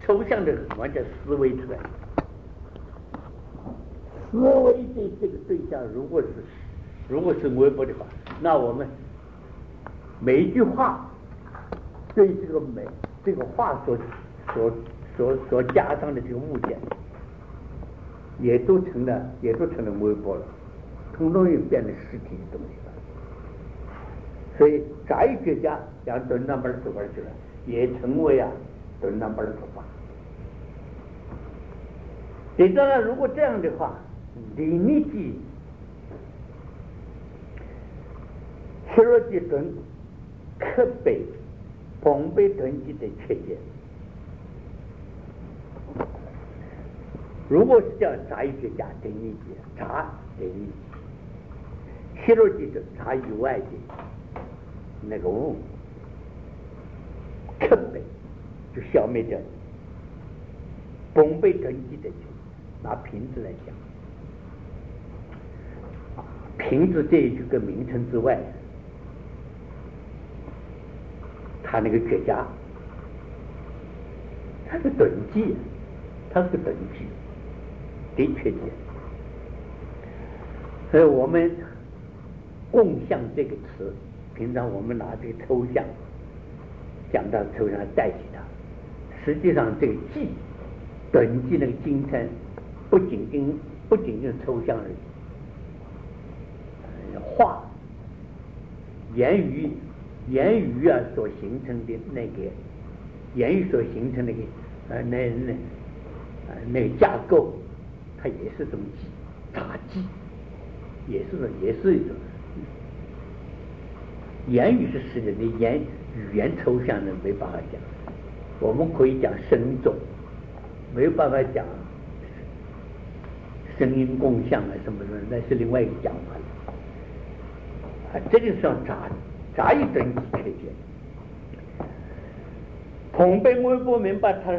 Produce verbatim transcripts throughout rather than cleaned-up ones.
抽象的完全思维出来。思维对这个对象，如果是如果是微波的话，那我们每一句话对这个美这个话所所所所加上的这个物件，也都成了也都成了微波了，统统又变成实体的东西了。所以杂艺学家让敦南本走过去了，也成为啊敦南本的做法。你当然，如果这样的话，理力记、切罗基敦、克北、蓬贝敦记的切解，如果是叫杂艺学家定义记，杂定义，切罗基是杂以外的那个物，克北就消灭掉。蓬贝敦记的切，拿瓶子来讲。瓶子这一句个名称之外，他那个绝家，他是等级，他是个等级的确解。所以我们共相这个词，平常我们拿这个抽象讲到抽象代替它，实际上这个记等级那个精神，不仅仅不仅仅抽象而已。话、言语、言语啊所形成的那个言语所形成的那个呃那那呃那个架构，它也是种记杂记，也是种也是一种言语是实际的言语言抽象的没办法讲，我们可以讲声重，没有办法讲声音共相啊什么什么，那是另外一个讲法了。这就是像杂杂一等级切解，蓬贝微波明白它，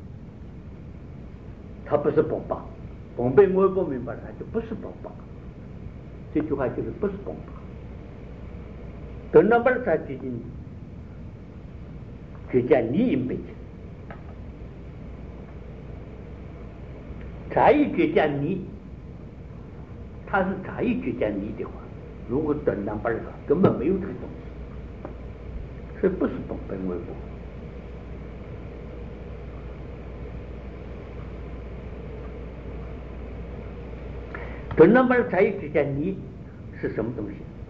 它不是崩巴，蓬贝微波明白它就不是崩巴，这句话就是不是崩巴。等到不是它决定，就叫你应被杂一决叫你，它是杂一决叫你的话。如果短南本上根本没有这个东西，所以不是本本微波。短南本才有之间你是什么东西？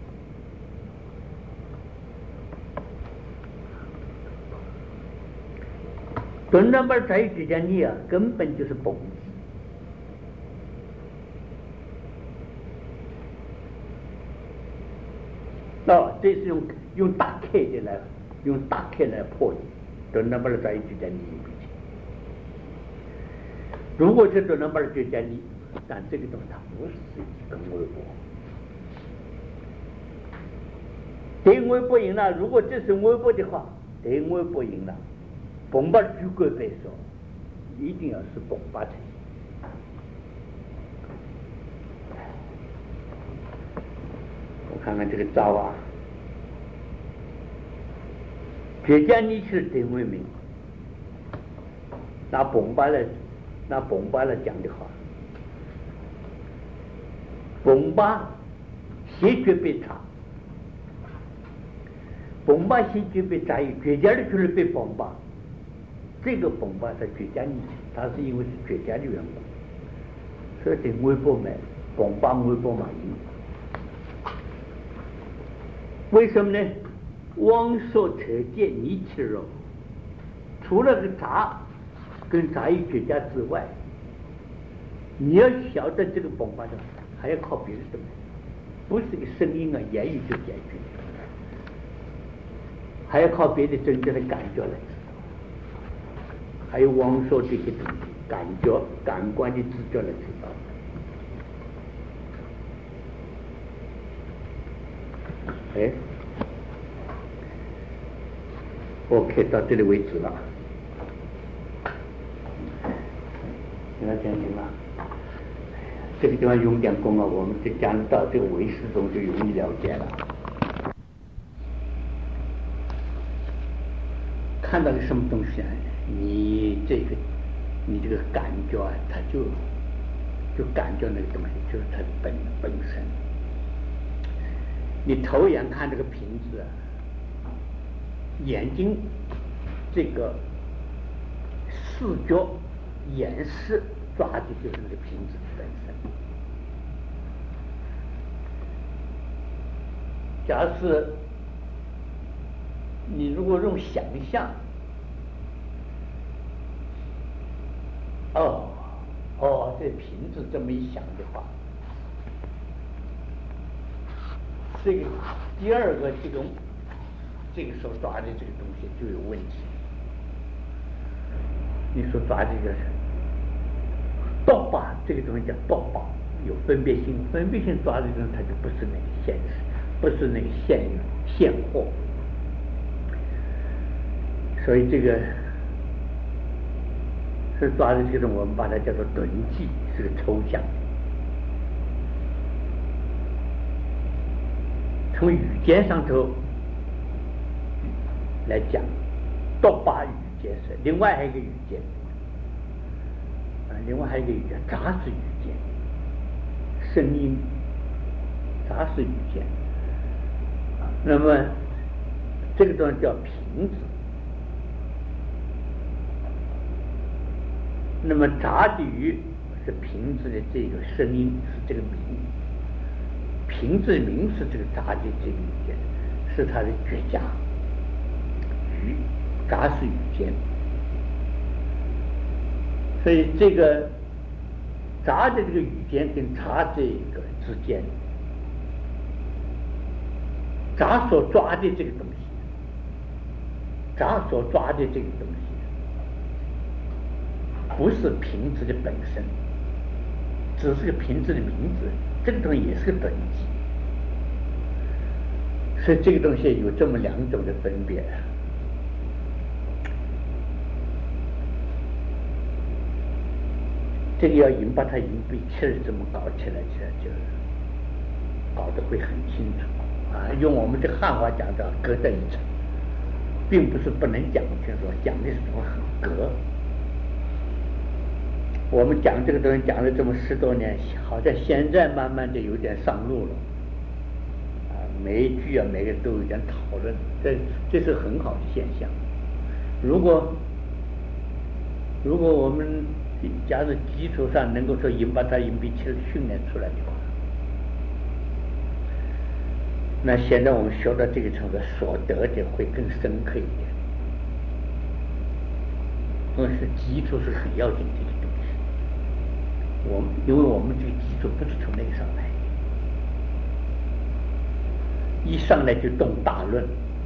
短南本才有之间你啊，根本就是本。哦，这是用用大 K 的来用大 K 来破解，短南本的在一起在你面前。如果是短南本就在你，但这个东西它不是一根微波，等微波赢了。如果这是微波的话，等微波赢了，崩巴举过来说，一定要是崩巴才行。看看这个招啊，绝佳你是定为名，拿崩巴来拿崩巴来讲的话，崩巴先决被查，崩巴先决被查，绝佳的就是被崩巴，这个崩巴是绝佳你，它是因为是绝佳的缘故，所以定微波买崩巴微波买赢。为什么呢？妄说特见你吃肉，除了个杂跟杂艺绝佳之外，你要晓得这个崩巴的，还要靠别的东西，不是个声音啊、言语就解决，还要靠别的真正的感觉来知道，还有妄说这些东西，感觉、感官的知觉来知道。哎 ，OK， 到这里为止了。现在讲行了，这个地方用点功啊，我们就讲到这个唯识中就容易了解了。看。 看到个什么东西啊，你这个你这个感觉啊，它就就感觉那个东西就是它本本身。你头眼看这个瓶子啊，眼睛这个视觉眼识抓的就是那个瓶子本身。假如是你如果用想象，哦哦，这瓶子这么一想的话，这个第二个这种这个时候抓的这个东西就有问题。你所抓这个道法，这个东西叫道法，有分别心，分别心抓的东西它就不是那个现实，不是那个现现货。所以这个是抓的这种，我们把它叫做顿迹，是个抽象。从语言上头来讲，道法语言是另外还有一个语言啊，另外还有一个语言杂是语言，声音杂是语言啊。那么这个东西叫瓶子。那么杂的语是瓶子的这个声音，是这个名，瓶子名是这个杂的这个语言，是它的绝佳语，杂是语言。所以这个杂的这个语言跟杂这个之间，杂所抓的这个东西，杂所抓的这个东西不是瓶子的本身，只是个瓶子的名字，这个东西也是个本质。所以这个东西有这么两种的分别。这个要引把它引比气儿这么搞起来，起来就搞得会很清楚啊。用我们这汉话讲叫隔得一层，并不是不能讲清楚，讲的是种很隔。我们讲这个东西讲了这么十多年，好像现在慢慢的有点上路了啊，每一句啊每个人都有点讨论，这这是很好的现象。如果如果我们假如基础上能够说引把它引比气训练出来的话，那现在我们学到这个程度，所得的会更深刻一点。因为是基础是很要紧的一个东西，我们因为我们这个基础不是从那个上来的，一上来就动大论。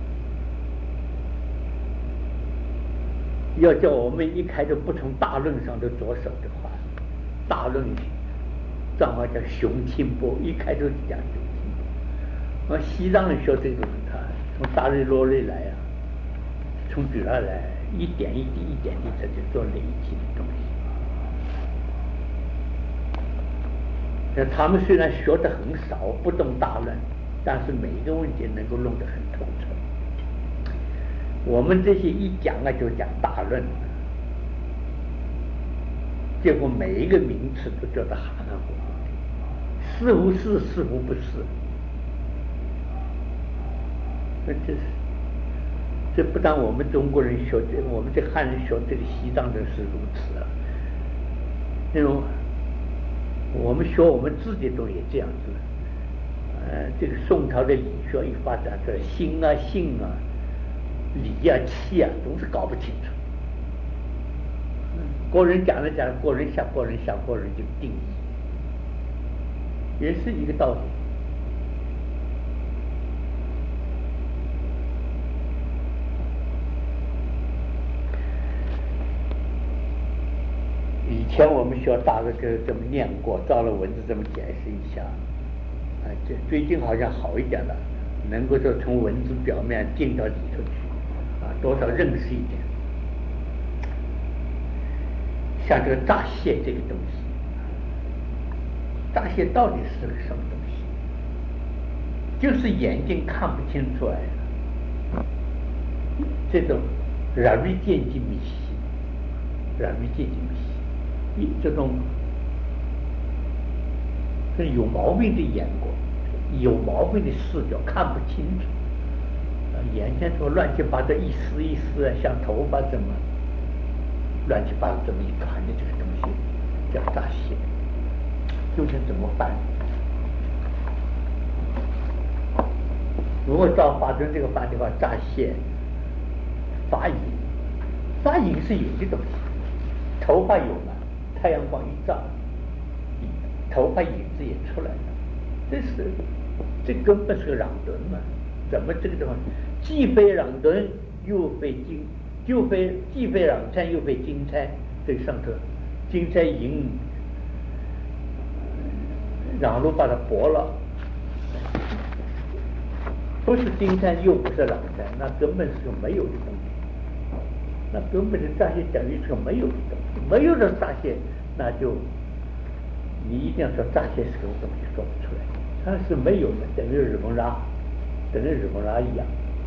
要叫我们一开始不从大论上头着手的话，大论正好叫雄心波，一开始就讲雄心波。而西藏人学这个，他从大瑞落瑞来啊，从这儿来，一点一滴、一点一滴的做累积的东西。那他们虽然学的很少，不懂大论，但是每一个问题能够弄得很透彻。我们这些一讲啊就讲大论，结果每一个名词都叫得含含糊糊的，是无是，是无不是。那这是，这不但我们中国人学这，我们这汉人学这个西藏人是如此啊。那种我们学我们自己都也这样子。呃，这个宋朝的理学一发展出来，心啊、性啊、理啊、气啊，总是搞不清楚。个人讲了讲，个人想，个人想，个人就定义，也是一个道理。以前我们学大概就这么念过，照了文字这么解释一下，啊，这最近好像好一点了，能够说从文字表面进到里头去，啊，多少认识一点。像这个乍泄这个东西，乍泄到底是个什么东西？就是眼睛看不清楚来的，这种然于见机迷息，然于见机迷息，一这种是有毛病的眼光，有毛病的视角，看不清楚。眼前说乱七八糟一丝一丝啊，像头发这么乱七八糟这么一团的这个东西叫乍现，究竟怎么办？如果照法尊这个办的话，乍现发影，发影是有的东西，头发有了，太阳光一照，头发影子也出来了，这是这根本是个壤顿嘛？怎么这个地方既非壤顿又非金，就非既非壤参又非金钗？这上头金钗银壤路把它驳了，不是金钗又不是壤参，那根本是个没有的东西，那根本的乍现等于是个没有的东西，没有的乍现，那就你一定要说乍现是个东西说不出来，它是没有的，等于日蒙拉，等于日蒙拉一样。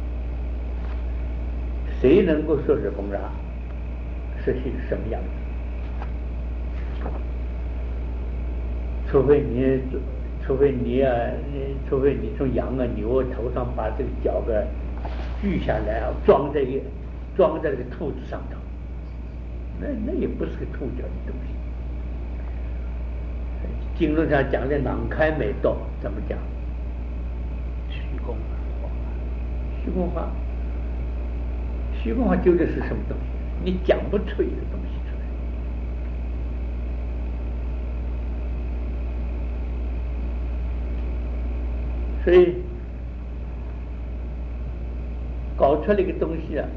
谁能够说日蒙拉是什么样子？除非你，除非你啊，除非你从羊啊牛啊头上把这个角给锯下来啊，装在一装在这个兔子上头，那那也不是个兔角的东西。经论上讲的囊开美道怎么讲？ 虚空化， 虚空化，虚空化究竟是什么东西？你讲不出一个东西出来。所以搞出来一个东西啊，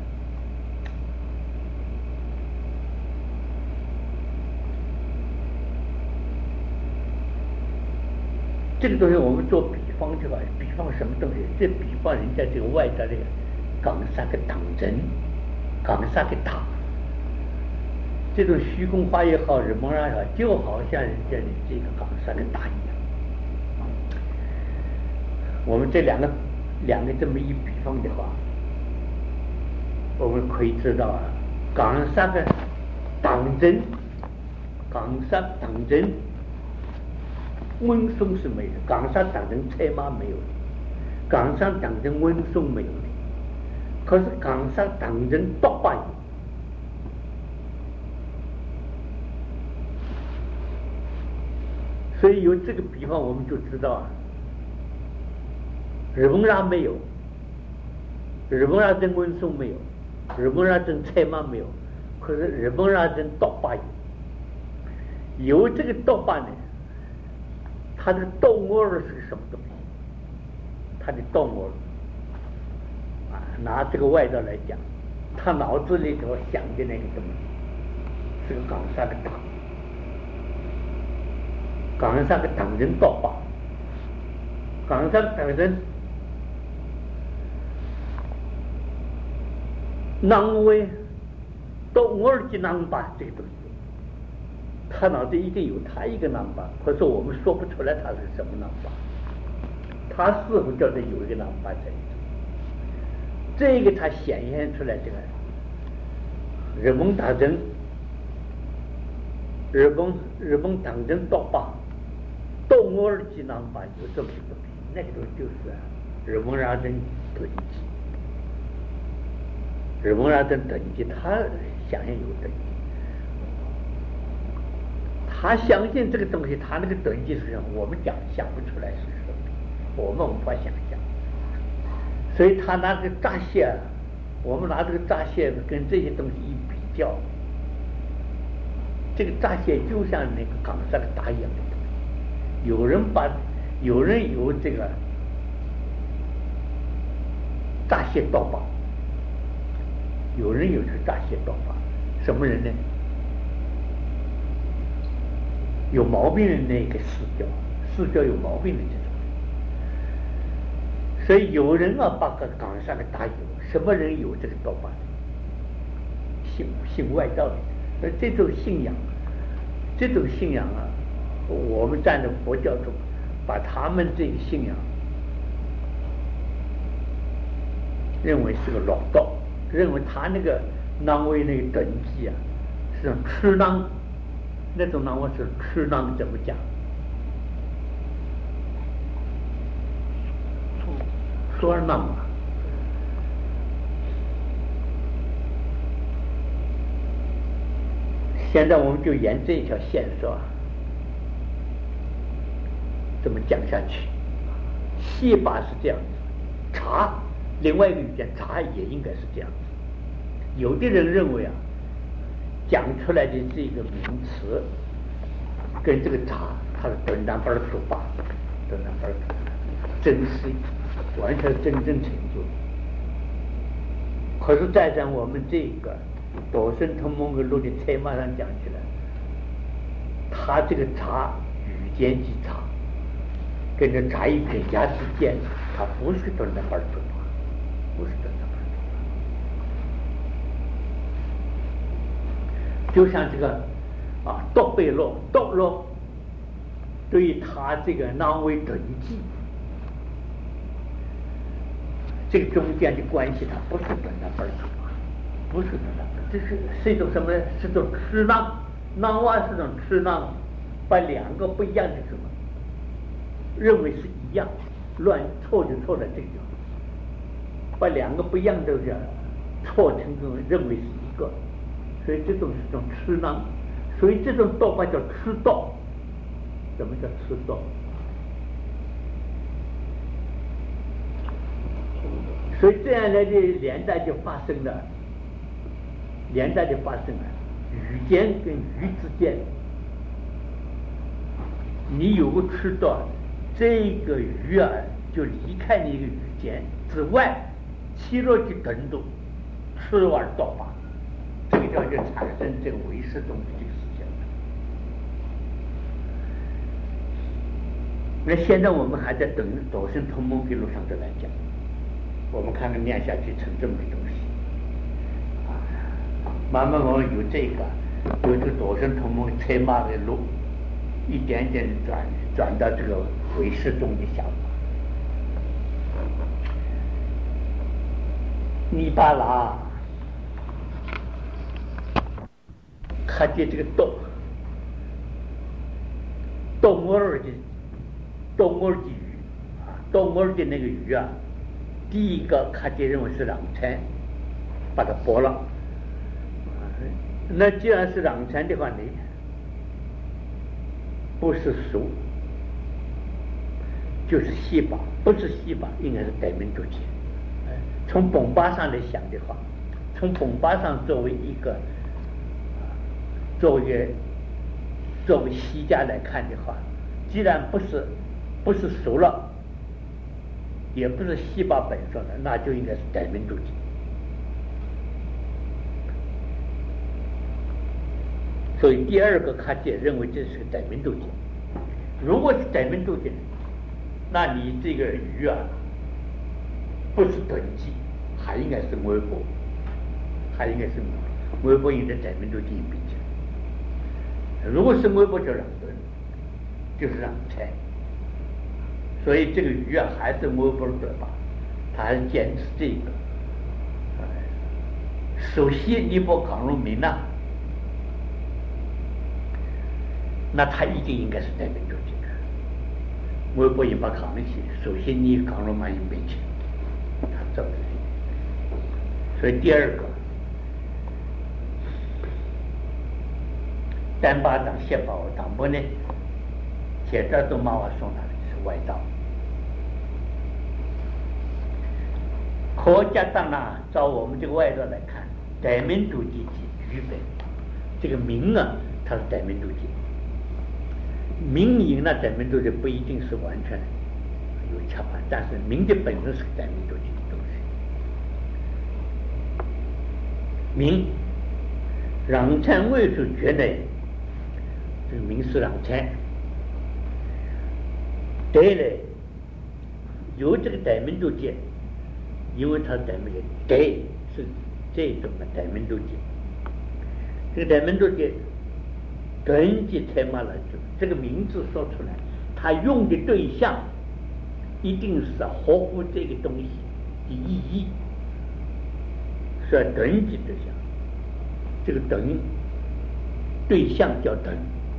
这个东西我们做比方的话，比方什么东西？这比方人家这个外头这个港三个党针，港三个塔，这种虚空花也好，日蒙拉也好，就好像人家的这个港三个塔一样。我们这两个两个这么一比方的话，我们可以知道啊，港三个党针，港三党针。温松是没有的，港山党人菜马没有的，港山党人温松没有的，可是港山党人多半有。所以由这个比方我们就知道啊，日蒙拉没有，日蒙拉真温松没有，日蒙拉真菜马没有，可是日蒙拉真多半有，有这个多半呢。他的动物是个什么东西？他的动物啊，拿这个外道来讲，他脑子里头想的那个东西是个港三个党，港三个党人道法，港三党人囊为动物的囊把这个东西。他脑子一定有他一个囊巴，可是我们说不出来他是什么囊巴，他似乎叫做有一个囊巴在里头。这个他显现出来这个日蒙党人，日蒙日蒙党人道法，动物二级囊巴有这么一个东西，那个东西就是日蒙拉人等级，日蒙拉人等级，他想象有等级。他相信这个东西，他那个等级是什么？我们讲想不出来是什么，我们无法想象。所以他拿这个乍现，我们拿这个乍现跟这些东西一比较，这个乍现就像那个港上的打一样的东西。有人把，有人有这个乍现道法，有人有这个乍现道法，什么人呢？有毛病的那个视角，视角有毛病的这种，所以有人啊把个港上的打有，什么人有这个道法？信信外道的，所以这种信仰，这种信仰啊，我们站在佛教中，把他们这个信仰认为是个老道， 认为他那个囊位那个等级啊，是种吃囊，那种囊位是吃囊，怎么讲？说囊啊。现在我们就沿这一条线说，这么讲下去。戏法是这样子，茶另外一个语言茶也应该是这样子。有的人认为啊，讲出来的这个名词跟这个茶它是短单本儿说法，短单本儿真是完全真正成就。可是再在我们这个多生同盟跟录的策马上讲起来，他这个茶语间即茶，跟着茶艺品家之间，它不是短单本儿说法，不是短单本儿说法。就像这个啊，多贝洛、多洛，对于他这个囊为等级，这个中间的关系，它不是短单本儿说法，不是短单本儿，这是是一种什么呢？是一种吃囊，囊蛙是一种吃囊，把两个不一样的什么认为是一样，乱错就错在这个地方，把两个不一样的人错成功认为是一个，所以这种是种吃囊，所以这种道法叫吃道。什么叫吃道？所以这样来的连带就发生了，连带就发生了语间跟语之间，你有个吃道，这个鱼儿就离开你一个语间之外，其落去等等吃完道法，这个叫就产生这个唯识中的这个事情。那现在我们还在等多生同盟给路上再来讲，我们看看念下去成这么个东西啊，慢慢我们有这个有这个多生同盟策马的路，一点点转转到这个唯识中的想法。尼巴拉看见这个洞洞儿的洞儿的鱼啊，洞儿的那个鱼啊，第一个看见认为是壤参，把它剥了。那既然是壤参的话呢，不是熟就是西巴，不是西巴应该是代名主节。从本巴上来想的话，从本巴上作为一个作为作为西家来看的话，既然不是不是熟了，也不是西巴本身的，那就应该是代名主节。所以第二个看见认为这是个代名主节。如果是代名主节，那你这个鱼啊，不是等级，还应该是微波，还应该是微波应该代名主节比起来。如果是微波就两吨，就是两菜。所以这个鱼啊，还是微波的吧，他还是坚持这个。首先你不抗入民呐，那他一定应该是代名主节。微波引发抗能性，首先你抗入满引并且，他这么来。所以第二个，单巴掌先把我当不呢，现在都马瓦送他的是外道。国家当然照我们这个外道来看，代名主节及语本，这个名啊，它是代名主节。名引呢，代名主节不一定是完全有恰法，但是名的本身是代名主节的东西。名壤参为属觉内，这个名是壤参。对嘞，有这个代名主节，因为它代名主对是这种的代名主节。这个代名主节等级才嘛了，就这个名字说出来，他用的对象一定是合乎这个东西的意义， 说等即对象，这个等对象叫等，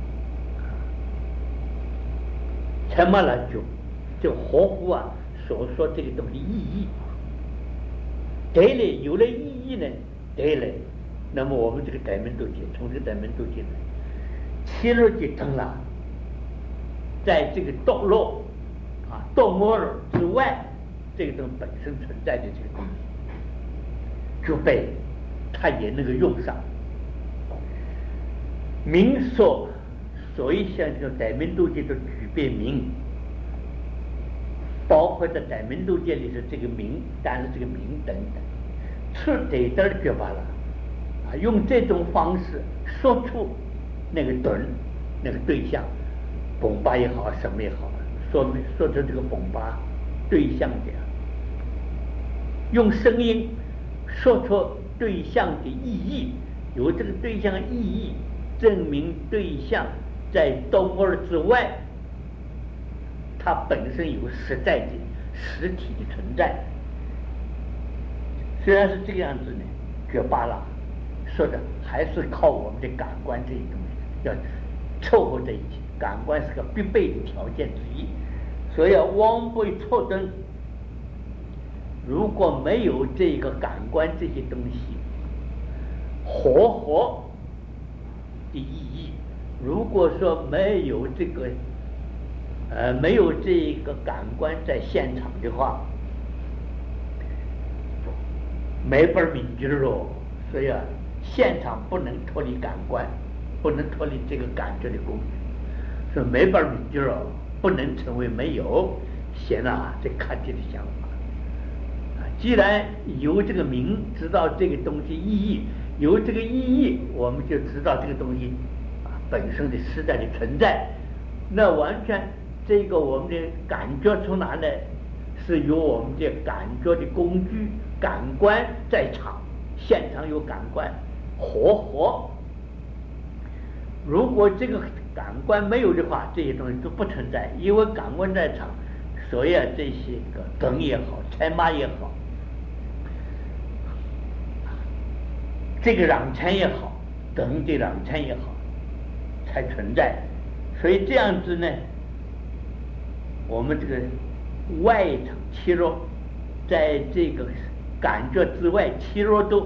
才嘛了就就合乎啊所说这个东西意义。对了，有了意义呢，对了，那么我们这个大门都解，从这个大门都进来，切入就成了，在这个堕落啊堕落之外，这种本身存在的这个东西，就被他也能够用上。名说，所以像这个大门都界的举别名，包括在大门都界里是这个名，但是这个名等等，出对点儿就罢了啊，用这种方式说出那个顿那个对象，崩巴也好，什么也好，说明说出这个崩巴对象的，用声音说出对象的意义，有这个对象意义，证明对象在动物之外，它本身有实在的实体的存在。虽然是这个样子呢，觉罢了，说的还是靠我们的感官这些东西要凑合在一起，感官是个必备的条件之一。所以妄背错灯，如果没有这个感官这些东西活活的意义，如果说没有这个呃没有这个感官在现场的话，没法明觉喽。所以啊，现场不能脱离感官，不能脱离这个感觉的工具，所以没法明觉喽，不能成为没有，显然啊这看见的想法啊。既然有这个名，知道这个东西意义，有这个意义，我们就知道这个东西啊本身的实在的存在。那完全这个我们的感觉从哪来？是由我们的感觉的工具感官在场，现场有感官活活。如果这个感官没有的话，这些东西都不存在。因为感官在场，所以啊这些个灯也好，财马也好，这个让钱也好，灯的让钱也好，才存在。所以这样子呢，我们这个外场切入，在这个感觉之外切入都，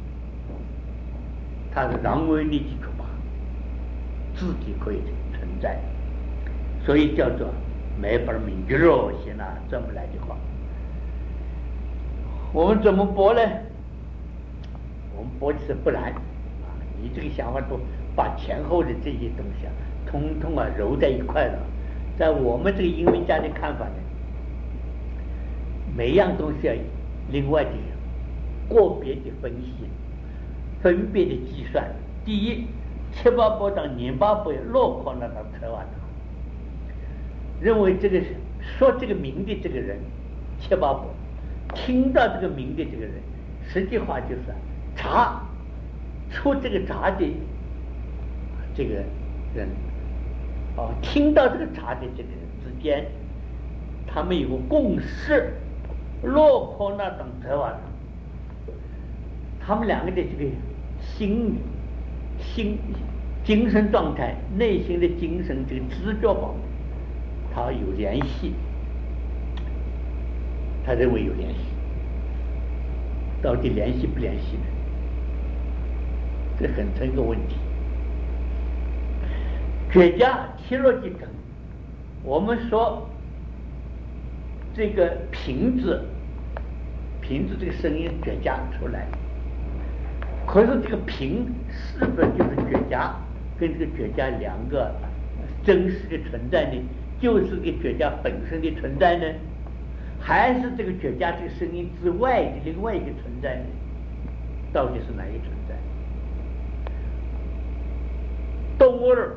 它是让为你基础吧，自己可以存在，所以叫做没法明觉肉行啊，这么来的话，我们怎么驳呢？我们驳的是不然啊！你这个想法都把前后的这些东西啊，通通啊揉在一块了。在我们这个英文家的看法呢，每样东西啊，另外的个别的分析，分别的计算。第一，七八百当年八百落考那当车瓦当，认为这个说这个名的这个人七八百，听到这个名的这个人，实际话就是查出这个查的这个人啊，听到这个查的这个人之间，他们有个共识，落考那当车瓦当，他们两个的这个心心精神状态、内心的精神这个知觉方面，他有联系，他认为有联系。到底联系不联系呢？这很成一个问题。觉家切入即成，我们说这个瓶子，瓶子这个声音觉家出来，可是这个瓶是不是就是觉家跟这个觉家两个真实的存在呢？就是这个觉家本身的存在呢？还是这个觉家这个声音之外的另外一个存在呢？到底是哪一个存在？动物儿，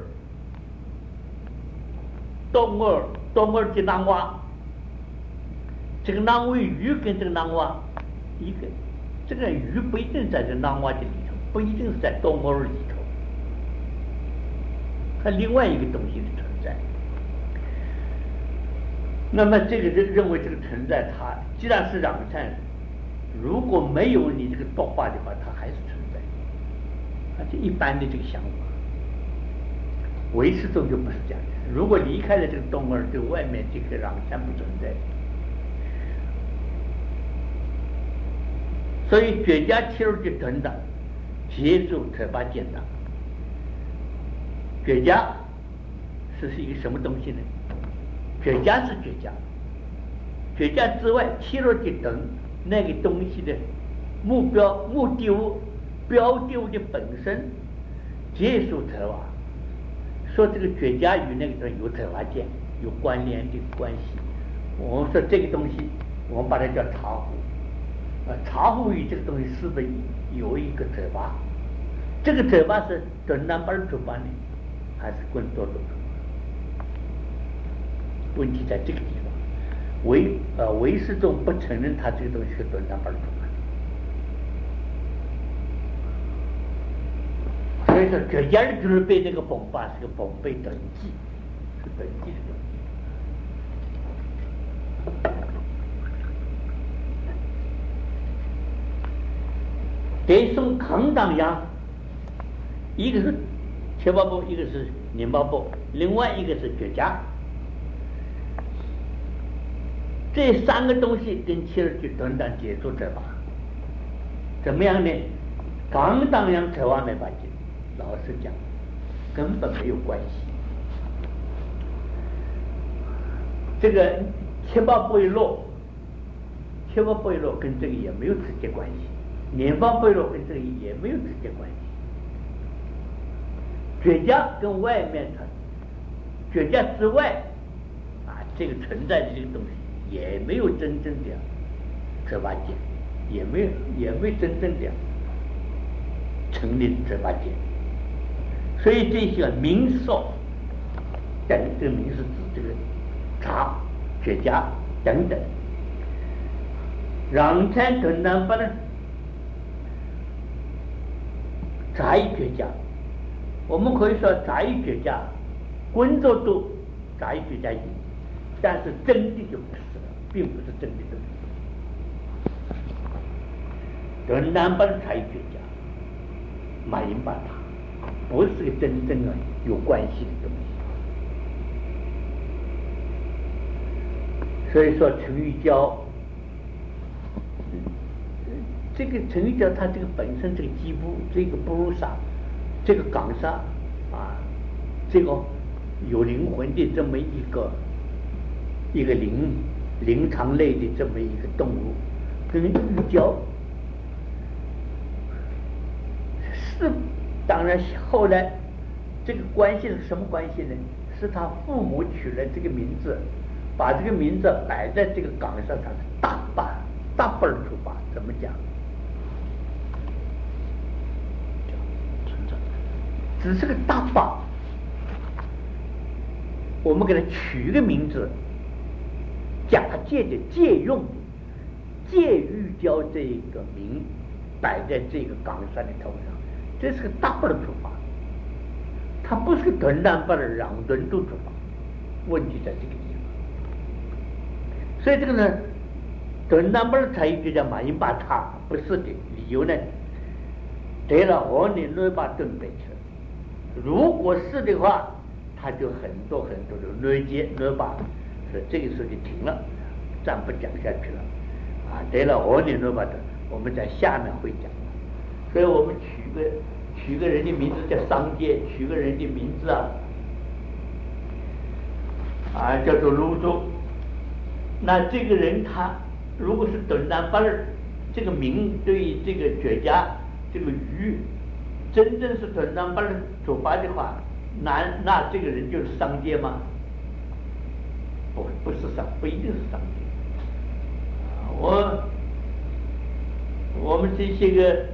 动物儿，动物儿的囊蛙，这个囊为鱼跟这个囊蛙，一个这个鱼不一定在这囊蛙的里头，不一定是在动物儿里头，它另外一个东西的存在。那么这个人认为这个存在，它既然是让钱， 如果没有你这个多化的话，它还是存在，而且一般的这个想法。唯识宗就不是这样的，如果离开了这个动儿，对外面这个壤山不存在。所以绝家切入去等等，接触特巴见的。绝家是是一个什么东西呢？绝家是绝家，绝家之外切入去等那个东西的目标目的物标的物的本身接触特瓦，说这个绝家与那个东西有特瓦见，有关联的关系。我们说这个东西，我们把它叫茶壶。啊，茶壶与这个东西是不是有一个特巴？这个特巴是短南巴的特巴呢，还是滚多的特巴？问题在这个地方。唯呃唯识宗不承认它这个东西是短南巴的特巴。所以说，绝家的就是被那个崩巴是个崩被等级，是等级的东西。得送康当阳，一个是切巴布，一个是宁巴布，另外一个是绝家。这三个东西跟切尔去短暂接触者吧，怎么样呢？康当阳扯完没把劲，老实讲，根本没有关系。这个切巴布一落，切巴布一落跟这个也没有直接关系。年方贝洛跟这个也没有直接关系，绝家跟外面的绝家之外啊，这个存在的这个东西也没有真正的折八界，也没有也没有真正的成立折八界，所以这些名说等这个名是指这个茶、绝家等等，让参等等不能。杂役绝家，我们可以说杂役绝家，工作都杂役绝家赢，但是真的就不是了，并不是真的东西。跟南方杂役绝家，马英巴他不是个真正的有关系的东西。所以说陈玉娇。这个陈玉娇他这个本身这个基部这个布鲁萨这个港沙啊，这个有灵魂的这么一个一个灵灵长类的这么一个动物，跟玉娇是当然后来这个关系是什么关系呢？是他父母取了这个名字，把这个名字摆在这个港上，他是大把大本出发，怎么讲？只是个大把，我们给它取一个名字，假借的借用的，借玉娇这个名摆在这个港山的头上，这是个大把的出发，它不是个短短把的让人都出发，问题在这个地方。所以这个呢，短短把的才就叫马英巴他不是的理由呢，得了我你乱把顿北去了。如果是的话，他就很多很多的内接内把，所以这个时候就停了，暂不讲下去了。啊，对了，我念内把的，我们在下面会讲。所以我们取个取个人的名字叫商界，取个人的名字啊，啊叫做泸州。那这个人他如果是短南巴尔，这个名对于这个绝家这个鱼。真正是短南巴的走法的话，那那这个人就是商界吗？不，不是商，不一定是商界。我我们这些个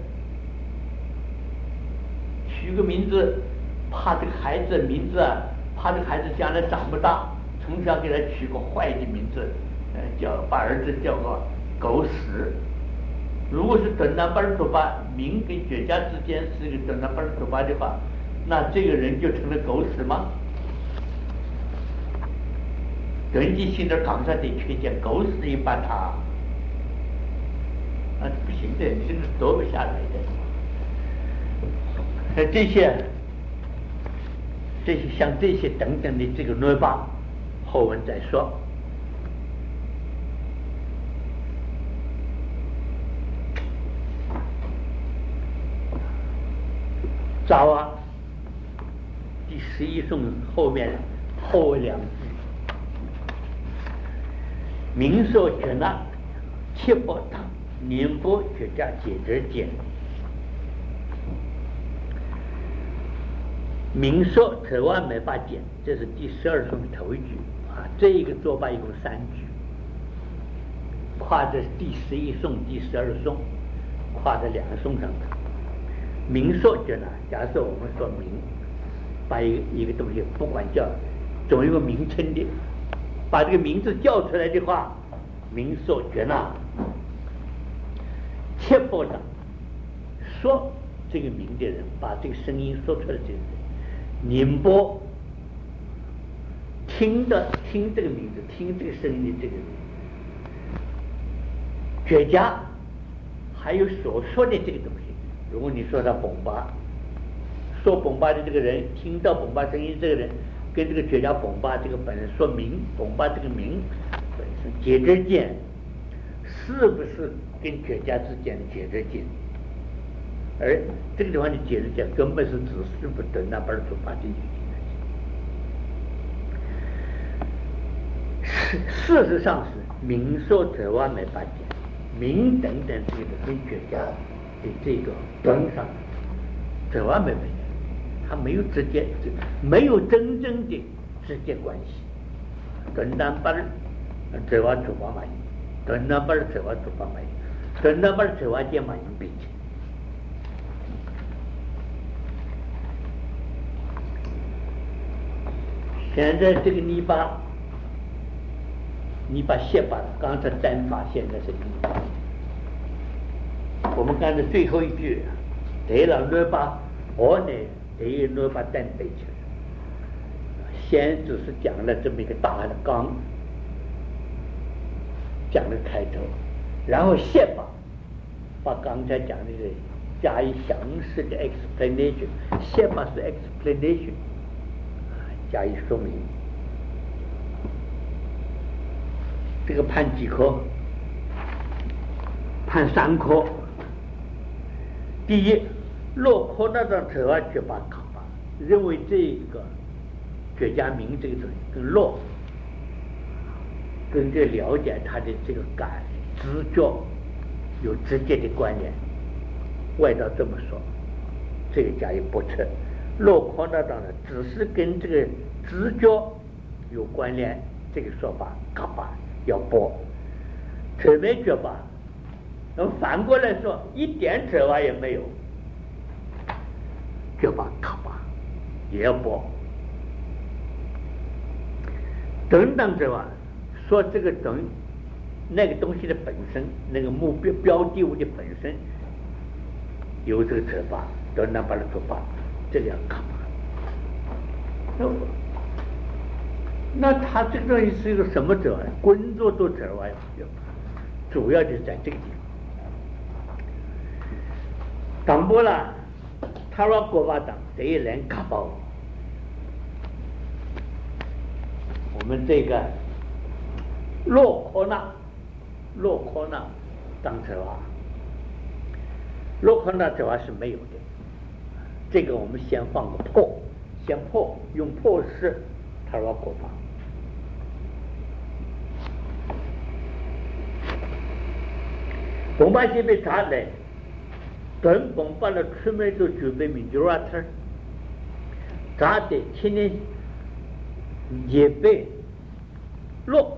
取个名字，怕这个孩子名字啊，怕这个孩子将来长不大，从小给他取个坏的名字，呃，叫把儿子叫个狗屎。如果是短南巴尔土巴名跟绝家之间是一个短南巴尔土巴的话，那这个人就成了狗屎吗？根据性的港上的缺陷，狗屎一般他啊， 行的，是夺不下来的。这些这些像这些等等的这个内八，后文再说。爪哇第十一颂后面后两句，明说觉那切波堂年波觉家解决见，明说扯万没法减，这是第十二颂的头一句啊。这一个作罢一共三句，跨着第十一颂、第十二颂，跨在两个颂上头。明说觉呢，假设我们说明，把一个一个东西不管叫总有个名称的，把这个名字叫出来的话，明说觉呢，切波的说这个名的人，把这个声音说出来的这个人，宁波听的听这个名字，听这个声音的这个人，觉家还有所说的这个东西。如果你说他崩巴，说崩巴的这个人，听到崩巴声音这个人，跟这个觉家崩巴这个本人说明崩巴这个名本身解之见，是不是跟觉家之间的解之见？而这个地方的解之见根本是指是不得那本出发进去。事实上是明说者万没法解，明等等这个跟觉家的这个端上，者万没法解，它没有直接，没有真正的直接关系。短单把者万出发嘛，短单把者万出发嘛，短单把者万见嘛，有并且。现在这个泥巴。你把线把刚才单把现在是泥巴，我们看的最后一句，得了泥巴，我呢得有泥巴单背起来。先只是讲了这么一个大的纲，讲了开头，然后线把把刚才讲的加以详细的 explanation， 线把是 explanation， 加以说明。这个判几科？判三科。第一，落科那张扯完就把卡巴，认为这个觉家明这个东西跟落，跟这了解他的这个感知觉有直接的关联。外道这么说，这个加以驳斥。落科那张呢，只是跟这个知觉有关联，这个说法卡巴。要播，扯没觉吧？那么反过来说，一点扯吧也没有，觉吧卡吧也要播。等等者吧，说这个等那个东西的本身，那个目标标的物的本身有这个扯法，等等把它做法，这个要卡吧。那那他这个东西是一个什么者呢？工作做者外，主要就是在这个地方。当不了，他说国法党这一人卡包，我们这个洛科纳，洛科纳当者啊，洛科纳者啊是没有的。这个我们先放个破，先破，用破式，他说国法。崩巴些被查来，等崩巴了出门就准备民主啊特，查的天天也被落，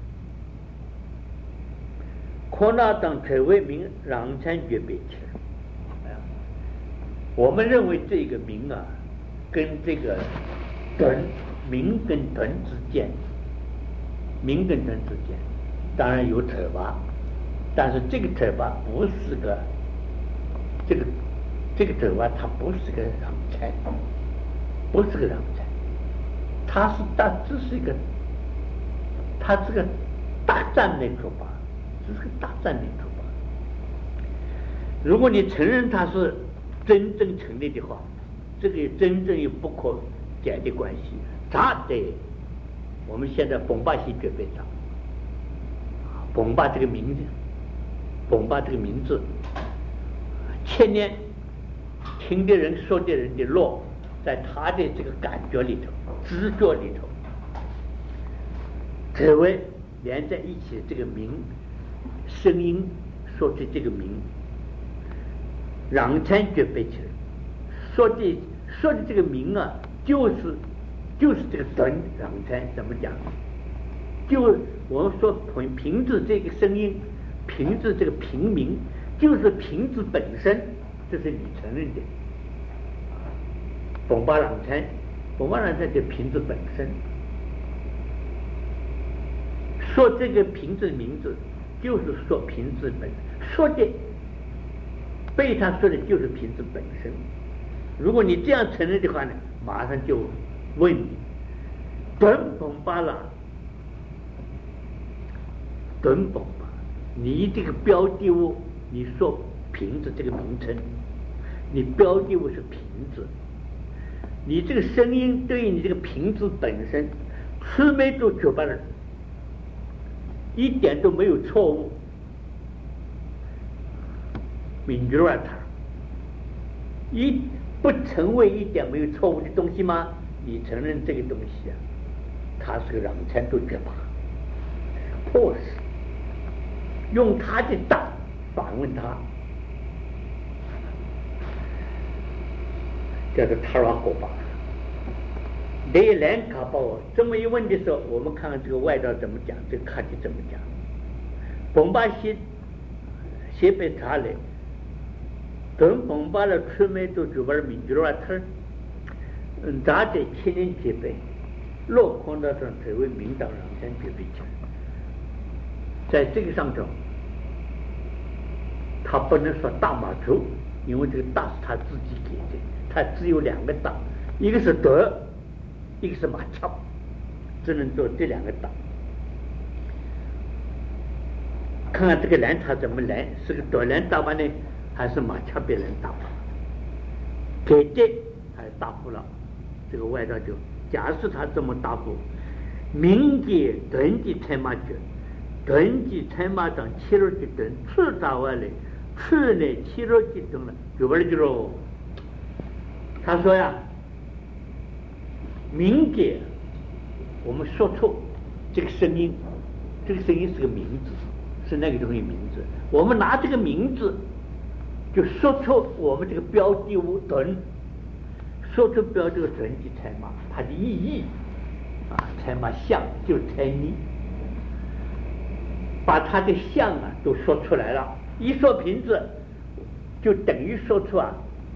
可那当成为民让参决备起来。我们认为这个民啊，跟这个等民跟等之间，民跟等之间，当然有扯吧。但是这个扯法不是个，这个这个扯法它不是个让菜，不是个让菜，它是大，只是一个，它是个大战略出发，只是个大战略出发。 如果你承认它是真正成立的话，这个真正有不可解的关系。它对我们现在崩巴西绝对上，崩巴这个名字，崩巴这个名字，千年听的人说的人的落，在他的这个感觉里头、知觉里头，可谓连在一起的这个名声音说出这个名，让参绝背起来，说的说的这个名啊，就是就是这个等让参怎么讲？就我们说凭凭着这个声音，凭着这个平民，就是凭着本身，这是你承认的。崩巴让参，崩巴让参就凭着本身。说这个凭着名字，就是说凭着本身，说的被他说的就是凭着本身。如果你这样承认的话呢，马上就问你，等崩巴了。等崩吧，你这个标的物，你说凭着这个名称，你标的物是瓶子，你这个声音对于你这个瓶子本身，吃没都绝巴了，一点都没有错误。明觉了它，一不成为一点没有错误的东西吗？你承认这个东西啊，它是个让参都绝巴，破事。用他的道反问他，叫做塔拉火吧。雷兰卡包这么一问的时候，我们看看这个外道怎么讲，这个卡蒂怎么讲。崩巴西西北查来，等崩巴了出门都就玩民主了他，嗯，咱在七年级北，落空到上成为民党让参决备起来。在这个上头，他不能说大马族，因为这个大是他自己给的，他只有两个大，一个是德，一个是马超，只能做这两个大。看看这个蓝他怎么来，是个德蓝大法呢，还是马超别人大法？给的还是答复了，这个外道就假设他这么答复，民间等级才马决。等级才马上七十几吨，吃打完了，吃呢七十几吨了，就完了就喽。他说呀，民间我们说出这个声音，这个声音是个名字，是那个东西名字。我们拿这个名字，就说出我们这个标的物吨，说出标这个等级才马，它的意义啊，才马像就是才你。把他的相啊都说出来了，一说瓶子，就等于说出啊，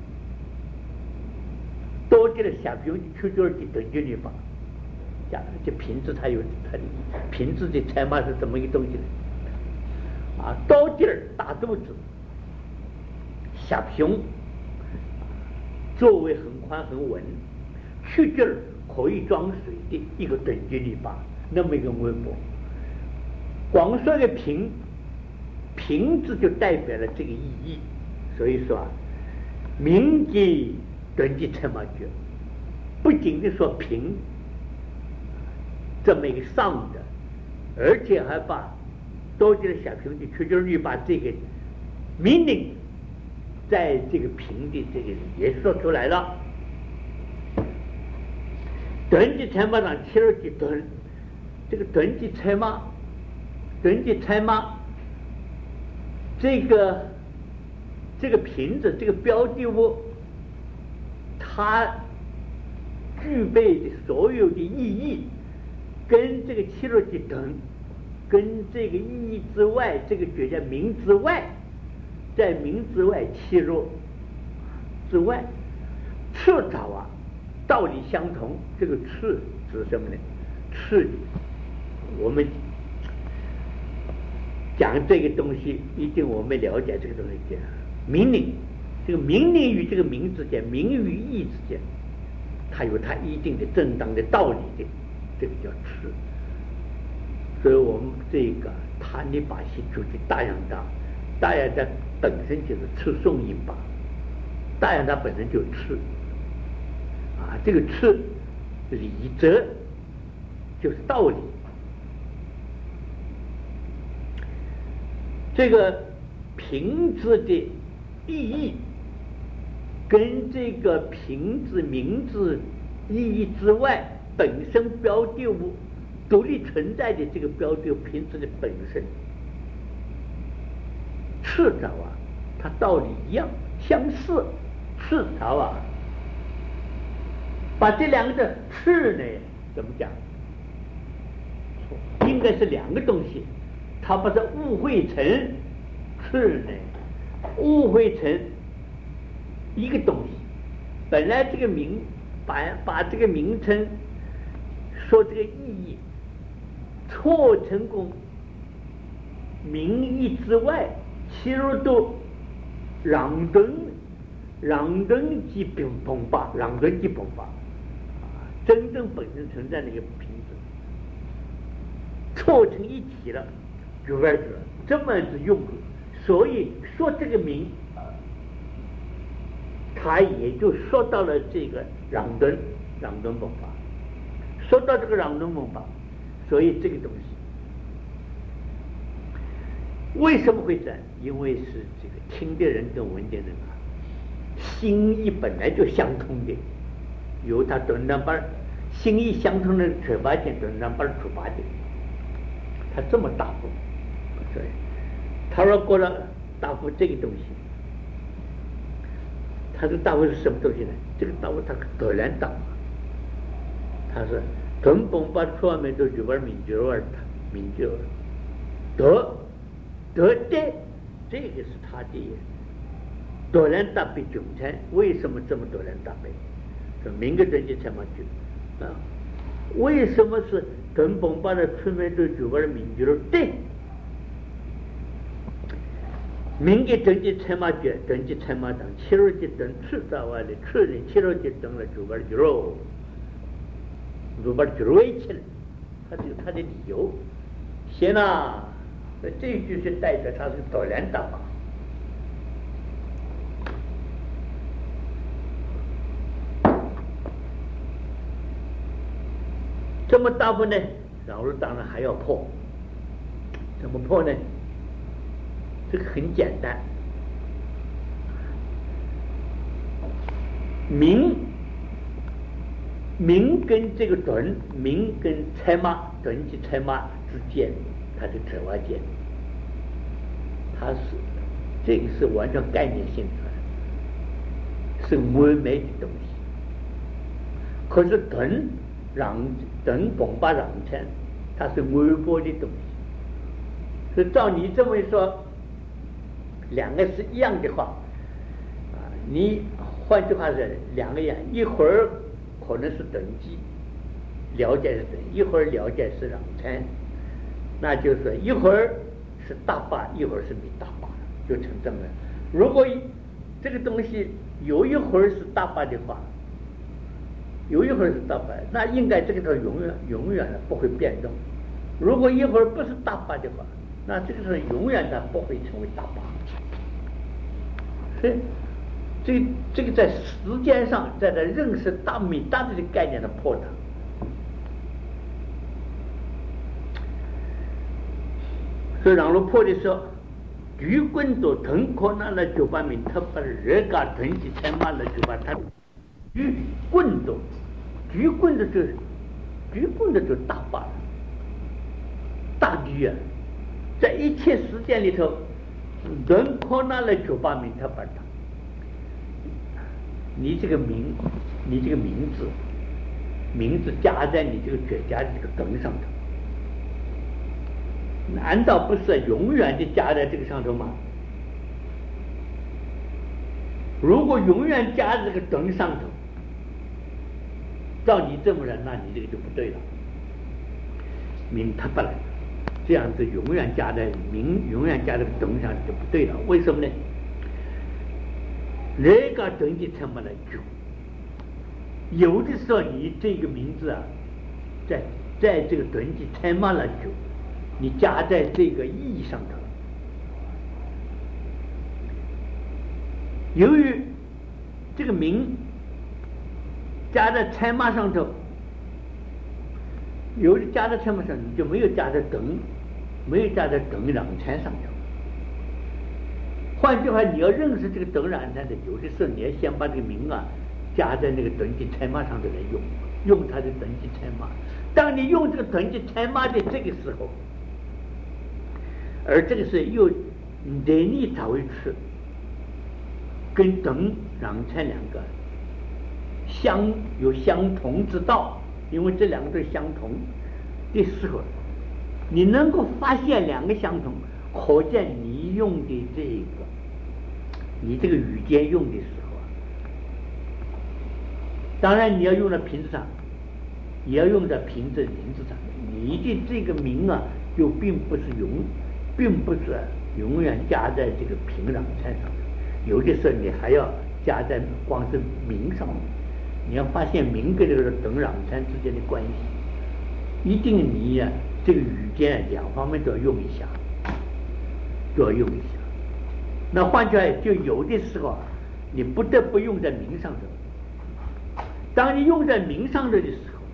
多给了小朋友去做的等级里吧。讲这瓶子它有它的瓶子的才嘛是怎么一个东西呢？啊，刀劲儿大肚子，小熊座位很宽很稳，去劲儿可以装水的一个等级里吧，那么一个微博。光说个瓶，瓶子就代表了这个意义，所以说啊，民间等级才嘛觉，不仅仅说瓶这么一个上的，而且还把多吉的小瓶的确就是把这个 meaning 在这个瓶的这个也说出来了。等级才嘛上七十几吨，这个等级才嘛。等级才嘛，这个这个瓶子这个标的物，它具备的所有的意义，跟这个七十几吨，跟这个意义之外，这个觉得名之外，在名之外七十之外，赤早啊，道理相同。这个赤指什么呢？赤，我们。讲这个东西，一定我们了解这个东西讲名领，这个名领与这个名之间，名与义之间，它有它一定的正当的道理的，这个叫持。所以我们这个塔尼巴西主的大洋大， 大雅它本身就是赤宋音吧，大雅它本身就赤啊，这个赤理则就是道理。这个平字的意义跟这个平字名字意义之外，本身标的物独立存在的这个标的物平字的本身赤着啊，它道理一样相似，赤着啊，把这两个的赤呢怎么讲？应该是两个东西，它把它误会成赤呢，误会成一个东西。本来这个名把把这个名称说这个意义错成功名义之外，其实都让人让人即并崩吧，让人即崩吧，真正本身存在那个瓶子凑成一体了，就外者这么子用，所以说这个名，他也就说到了这个让人让人崩吧，说到这个让人崩吧，所以这个东西为什么会这样？因为是这个听的人跟闻的人啊，心意本来就相通的，有他短短班心意相通的嘴巴见短短班嘴巴的，他这么答复，所以他说过了答复这个东西，他的答复是什么东西呢？这个答复他突然答复，他是根本把出外面都就玩民族玩他民族得得的，这个是他的多人答辩总裁。为什么这么多人答辩？说民个政绩才嘛就啊？为什么是根本把它出面都就玩民族对？民个政绩才嘛就政绩才嘛当七十几等吃早晚的吃人七十几等了就玩就肉，就玩就肉起来，他有他的理由。行了。这一句是代表他是多人答法，这么答复呢？然后当然还要破，怎么破呢？这个很简单，名名跟这个准，名跟财马准及财马之间，它是指外间。它是这个是完全概念性的，是完美的东西。可是等让等崩巴让钱，它是微薄的东西。所以照你这么一说，两个是一样的话，啊，你换句话说，两个样，一会儿可能是等级了解是等，一会儿了解是让钱，那就是说一会儿。是大把，一会儿是没大把，就成这么。如果这个东西有一会儿是大把的话，有一会儿是大把，那应该这个东西永远永远不会变动。如果一会儿不是大把的话，那这个东西永远它不会成为大把。所以这这个在时间上，在这认识大米大的概念的破绽。所以让路破的时候，举棍都腾可那了就把名他把人家腾起才嘛了就把他举棍都举棍的就举棍的就大把了，大举啊，在一切时间里头，人可那了就把名他把他，你这个名，你这个名字，名字加在你这个绝佳的这个根上头。难道不是永远的加在这个上头吗？如果永远加在这个灯上头，照你这么人，那你这个就不对了。名他不来，这样子永远加在名，永远加在灯上就不对了。为什么呢？那个灯就怎么来救？有的时候你这个名字啊，在在这个灯就怎么来救？你加在这个意义上头， 由于这个名加在菜码上头，由于加在菜码上，你就没有加在等，没有加在等壤餐上头。换句话，你要认识这个等壤餐的，有的时候你要先把这个名啊加在那个等级菜码上头来用，用它的等级菜码。当你用这个等级菜码的这个时候，而这个是又连你找回去跟等壤餐两个相有相同之道，因为这两个都相同的时候，你能够发现两个相同，可见你用的这个你这个语间用的时候啊，当然你要用在瓶子上，也要用在瓶子名字上，你的这个名啊就并不是永并不是永远加在这个平壤餐上，有的时候你还要加在光是名上面。你要发现名跟这个等壤餐之间的关系，一定你呀、啊、这个语间两方面都要用一下，都要用一下。那换句话就有的时候你不得不用在名上头，当你用在名上头的时候，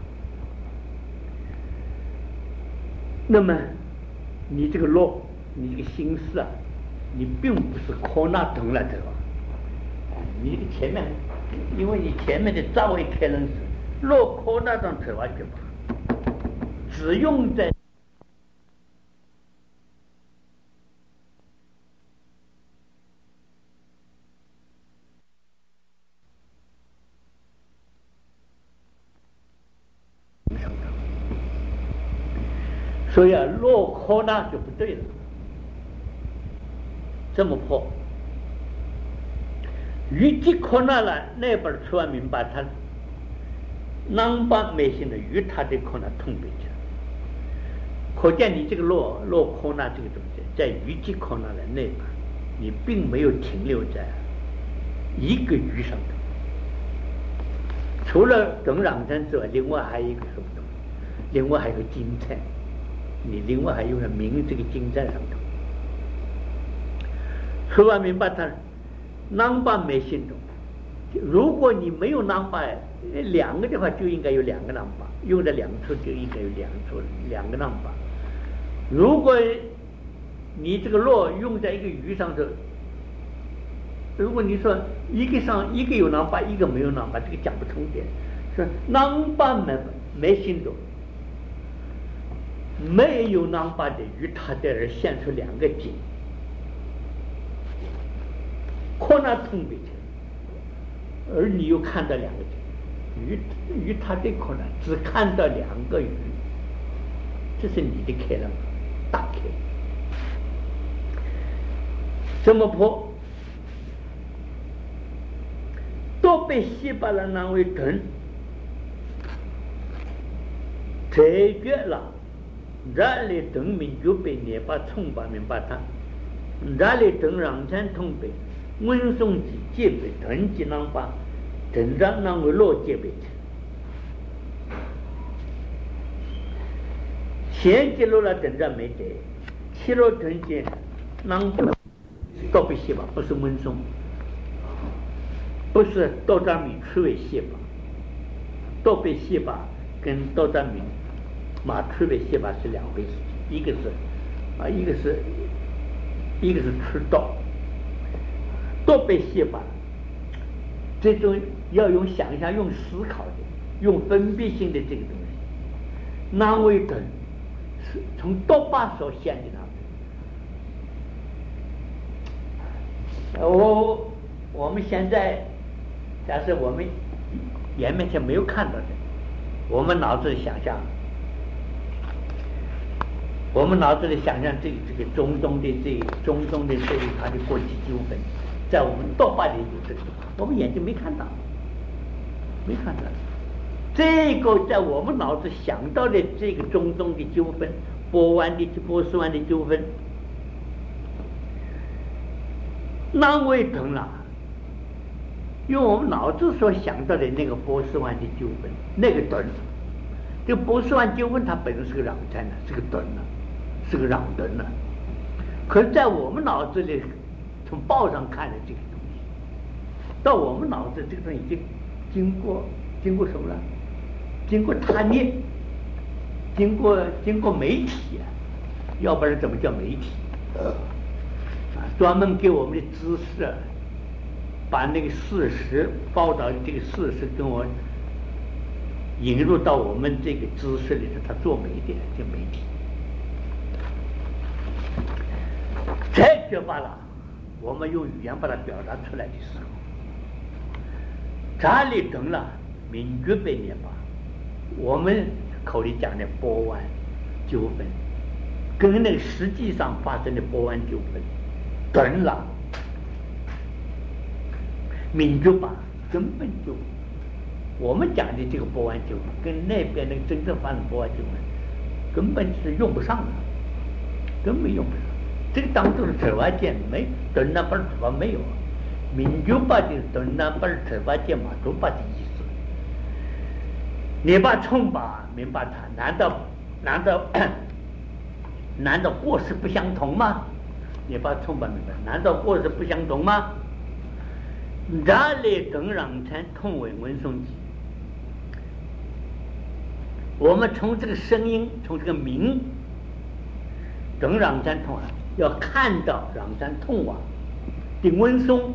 那么你这个落，你这个心思啊，你并不是靠那等来的吧？你的前面，因为你前面的早位开人是落靠那张头啊，就吧，只用在所以啊，落靠那就不对了，这么破。于即靠那了，那本吃完明白，他南巴没心的与他的靠那通别去，可见你这个落落靠那这个东西，在于即靠那的那边，你并没有停留在一个鱼上头。除了等壤餐之外，另外还有一个什么东西？另外还有个金菜，你另外还用了明这个金菜上头。吃完明白他。南巴没心中，如果你没有南巴，两个的话就应该有两个南巴，用在两处就应该有两处两个南巴。如果你这个落用在一个鱼上头，如果你说一个上一个有南巴，一个没有南巴，这个讲不通的。说南巴没没心中，没有南巴的鱼，它在这现出两个景。可那通别去，而你又看到两个鱼，鱼它的可能只看到两个鱼，这是你的开朗大开。这么破，都被西巴拉那位等解决了，然里等民就被你把冲把明白他，然里等让餐通别。文松子戒备等级能把等着能够落戒备前几路了等着没得七路等级能不都不写吧，不是文松，不是豆渣米吃为写吧，都被写吧跟豆渣米马吃为写吧是两回事，一个是啊一个是一个是吃豆都被写吧，这种要用想象、用思考的、用分别性的这个东西，南为等是从刀把所显的那我我们现在假设我们眼面前没有看到的，我们脑子里想象，我们脑子里想象这个这个中东的这中东的这一它的国际纠纷。在我们刀把里有这个，我们眼睛没看到，没看到。这个在我们脑子想到的这个中东的纠纷，波湾的波斯湾的纠纷，那为等了，用我们脑子所想到的那个波斯湾的纠纷，那个等，这个波斯湾纠纷它本身是个壤战呢，是个等呢，是个壤等呢。可是，在我们脑子里。从报上看的这个东西， 到我们脑子这个东西已经经过经过什么了？经过探验，经过经过媒体啊，要不然怎么叫媒体？啊，专门给我们的知识啊，把那个事实报道的这个事实跟我引入到我们这个知识里头，他做媒体叫媒体。这就罢了，我们用语言把它表达出来的时候，这里等了民族被灭吧，我们口里讲的波湾纠纷，跟那个实际上发生的波湾纠纷等了民族吧，根本就我们讲的这个波湾纠纷跟那边那个真正发生波湾纠纷根本是用不上的，根本用不上。这个当中的扯外界没等那本扯外没有，民族吧的等那本扯外界嘛，都把的意思。你把冲吧，明白它？难道难道难道过失不相同吗？你把冲吧明白？难道过失不相同吗？这里等让才同为文松记。我们从这个声音，从这个名，等让才同啊。要看到让山痛啊的温松，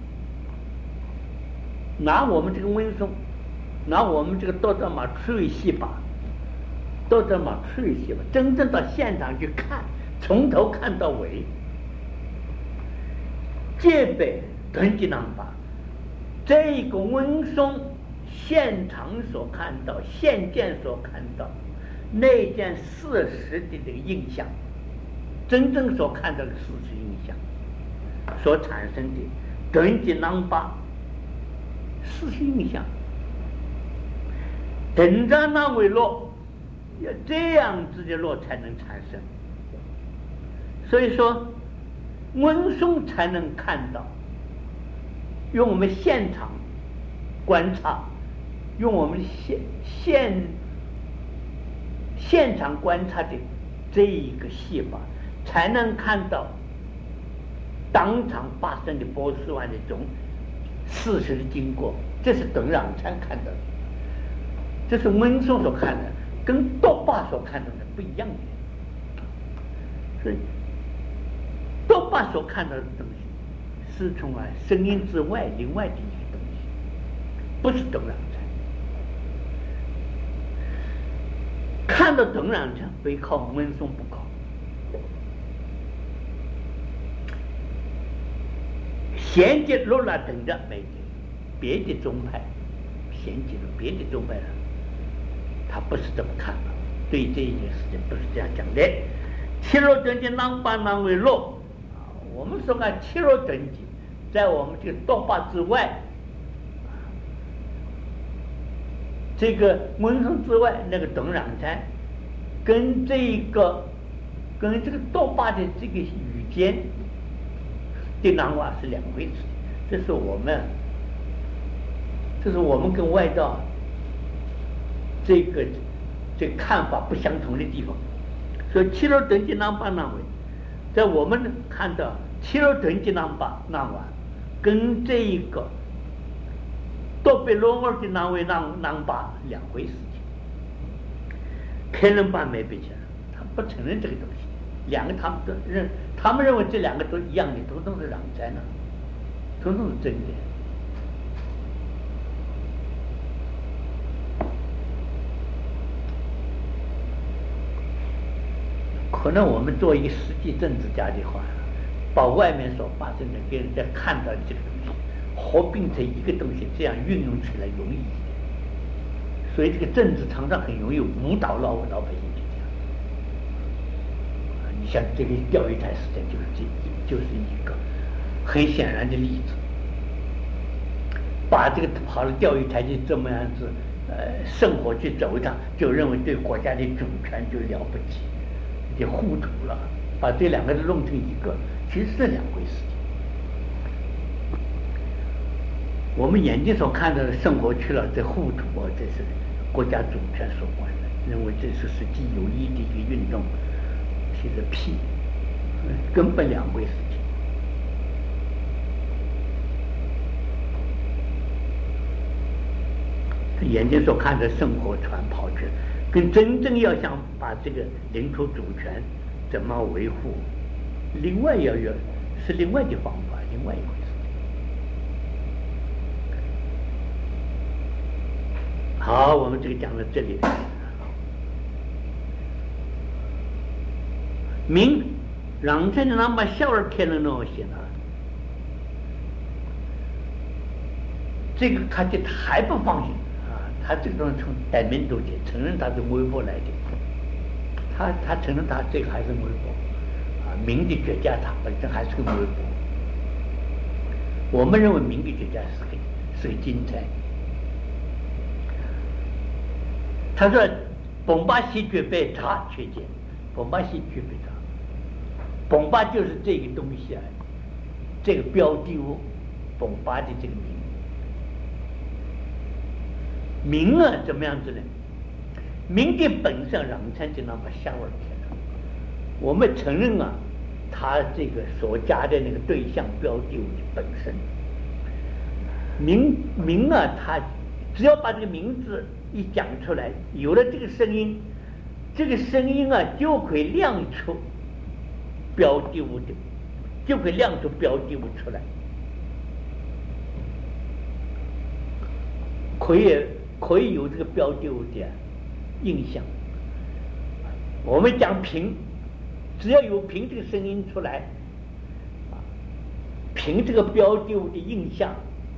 拿我们这个温松，拿我们这个多德玛吹戏吧，多德玛吹戏吧，真正到现场去看，从头看到尾，戒备等级能把这个温松现场所看到、现见所看到那件事实的这个印象。真正所看到的事实印象所产生的等级能把事实印象等着那为落，要这样子的落才能产生。所以说温松才能看到，用我们现场观察，用我们现现现场观察的这一个戏法，才能看到当场发生的波斯湾的这种事实的经过，这是等让才看到的，这是温松所看的，跟多巴所看到的不一样的。所以多巴所看到的东西是从啊声音之外另外的一个东西，不是等让才看到等让才非靠温松不靠。衔接落了等着没的别的宗派，衔接了别的宗派了，他不是这么看的，对这一件事情不是这样讲的。七罗等级囊巴囊为落，我们说看七罗等级，在我们这个多巴之外，这个温松之外，那个等让才跟这个跟这个多巴的这个语间。对囊瓦是两回事，这是我们，这是我们跟外道这个这个看法不相同的地方。所以七罗等级囊巴囊维，在我们看到七罗等级囊巴囊瓦跟这一个多贝罗尔的囊维囊囊巴两回事情。开伦巴没背起来，他不承认这个东西。两个他们都认，他们认为这两个都一样的，统统是让灾呢，统统是真的。可能我们做一个实际政治家的话，把外面所发生的跟人家看到的这个东西合并成一个东西，这样运用起来容易一点。所以这个政治常常很容易误导老老百姓。像这个钓鱼台事件就是这，就是一个很显然的例子。把这个跑了钓鱼台就这么样子，呃，生活去走一趟，就认为对国家的主权就了不起，就糊涂了。把这两个弄成一个，其实是两回事情。我们眼睛所看到的生活去了，这糊涂啊，这是国家主权所关的，认为这是实际有益的一个运动。其实屁，根本两回事情。 眼睛所看的生活船跑去，跟真正要想把这个领土主权怎么维护，另外要有是另外的方法，另外一回事。好，我们这个讲到这里。明让这那么小儿看的东西呢，这个他就还不放心啊，他这个东西从带民主去承认他是微博来的，他他承认他这个还是微博啊，明的绝佳他本身还是个微博。我们认为明的绝佳是个是个精彩。他说崩巴西绝被查缺见，崩巴西绝被查。崩巴就是这个东西啊，这个标的物，崩巴的这个名，名啊怎么样子呢？名的本身让参就那么下味去了。我们承认啊，他这个所加的那个对象标的物的本身，名名啊，他只要把这个名字一讲出来，有了这个声音，这个声音啊就可以亮出标的物的，就可以亮出标的物出来，可以可以有这个标的物的印象。我们讲平，只要有平这个声音出来，平这个标的物的印象，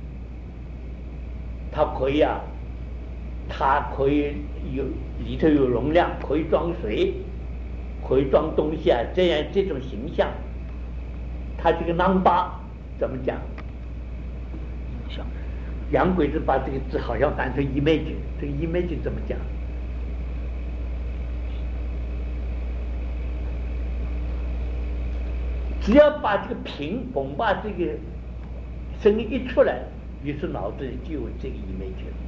它可以啊，它可以有里头有容量，可以装水，可以装东西啊，这样这种形象，它这个 number 怎么讲？洋鬼子把这个字好像翻成 image， 这个 image 怎么讲？只要把这个平崩把这个声音一出来，于是脑子里就有这个 image 了。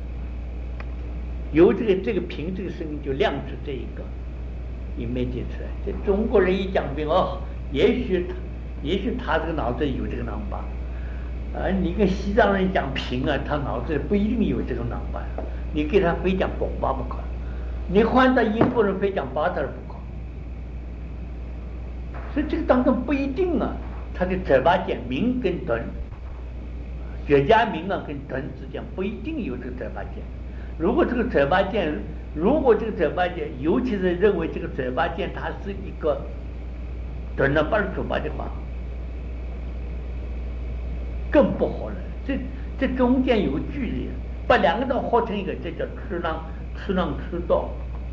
由这个这个平这个声音就亮出这一个 image 出来。这中国人一讲平哦，也许他也许他这个脑子里有这个 number。啊，你跟西藏人讲平啊，他脑子里不一定有这种 number。你给他非讲崩巴不可，你换到英国人非讲巴特尔不可。所以这个当中不一定啊，他的嘴巴间明跟臀，雪茄明啊跟臀之间不一定有这个嘴巴间。如果这个嘴巴间，如果这个嘴巴间，尤其是认为这个嘴巴间它是一个臀的巴尔嘴巴的话，更不好了。这这中间有距离，把两个都合成一个，这叫吃浪吃浪吃道。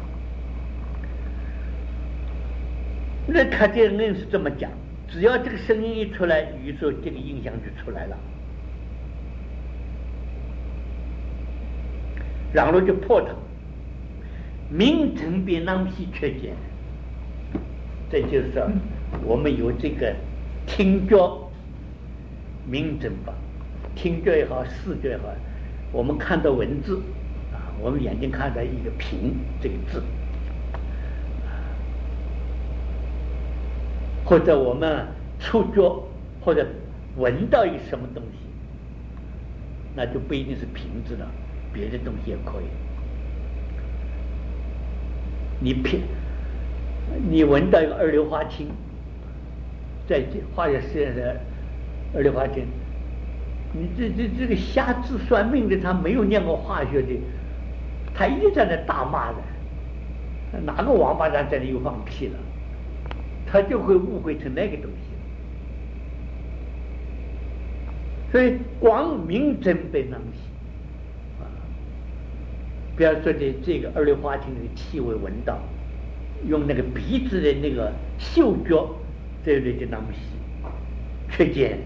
那他这人是这么讲，只要这个声音一出来，于是这个印象就出来了，然后就破它。名称比南西缺见，这就是说我们有这个听觉名称吧，听觉也好，视觉也好，我们看到文字啊，我们眼睛看到一个平这个字。或者我们触觉或者闻到一个什么东西，那就不一定是瓶子了，别的东西也可以。你品，你闻到一个二硫化氢，在化学实验室，二硫化氢，你这这这个瞎自算命的，他没有念过化学的，他一直在那大骂的，哪个王八蛋在那又放屁了？他就会误会成那个东西，所以光明真被能西啊！不要说这这个二硫化氢的气味闻到，用那个鼻子的那个嗅觉，这类的能西，缺见。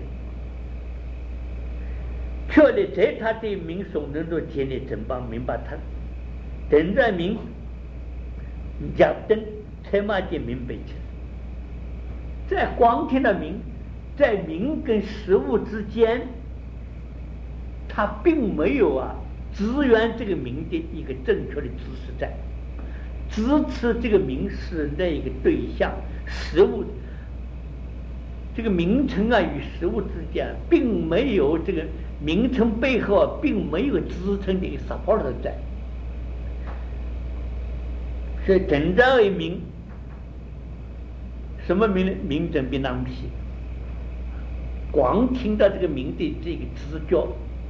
确立在他的民所能够建立正邦明白他，等在民讲等才嘛见明白起来。在光听的名，在名跟实物之间，它并没有啊支援这个名的一个正确的知识在，支持这个名是那个对象实物， 这个名称啊与实物之间并没有这个名称背后啊并没有支撑的一个 support 在，所以真正为名，什么名呢？名正比当批。光听到这个名的这个知觉，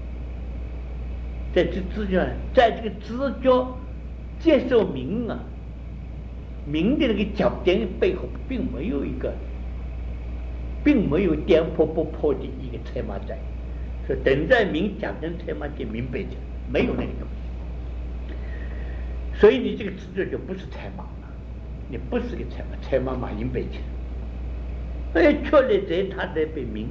在这知觉，在这个知觉接受名啊，名的那个焦点背后，并没有一个，并没有颠扑不破的一个车马在，所以等在名讲跟车马就明白的，没有那个东西。所以你这个知觉就不是车马了，你不是个车马，车马马应背去。哎，确立在他在被名。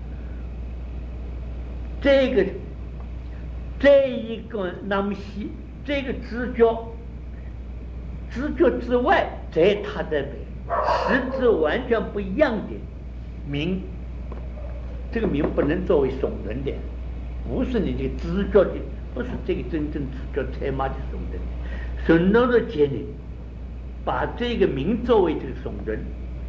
这个这一个南西，这个知觉，知觉之外，在他的实质完全不一样的名，这个名不能作为耸人的，不是你这个知觉的，不是这个真正知觉才马的耸人的，耸人的界呢，把这个名作为这个耸人，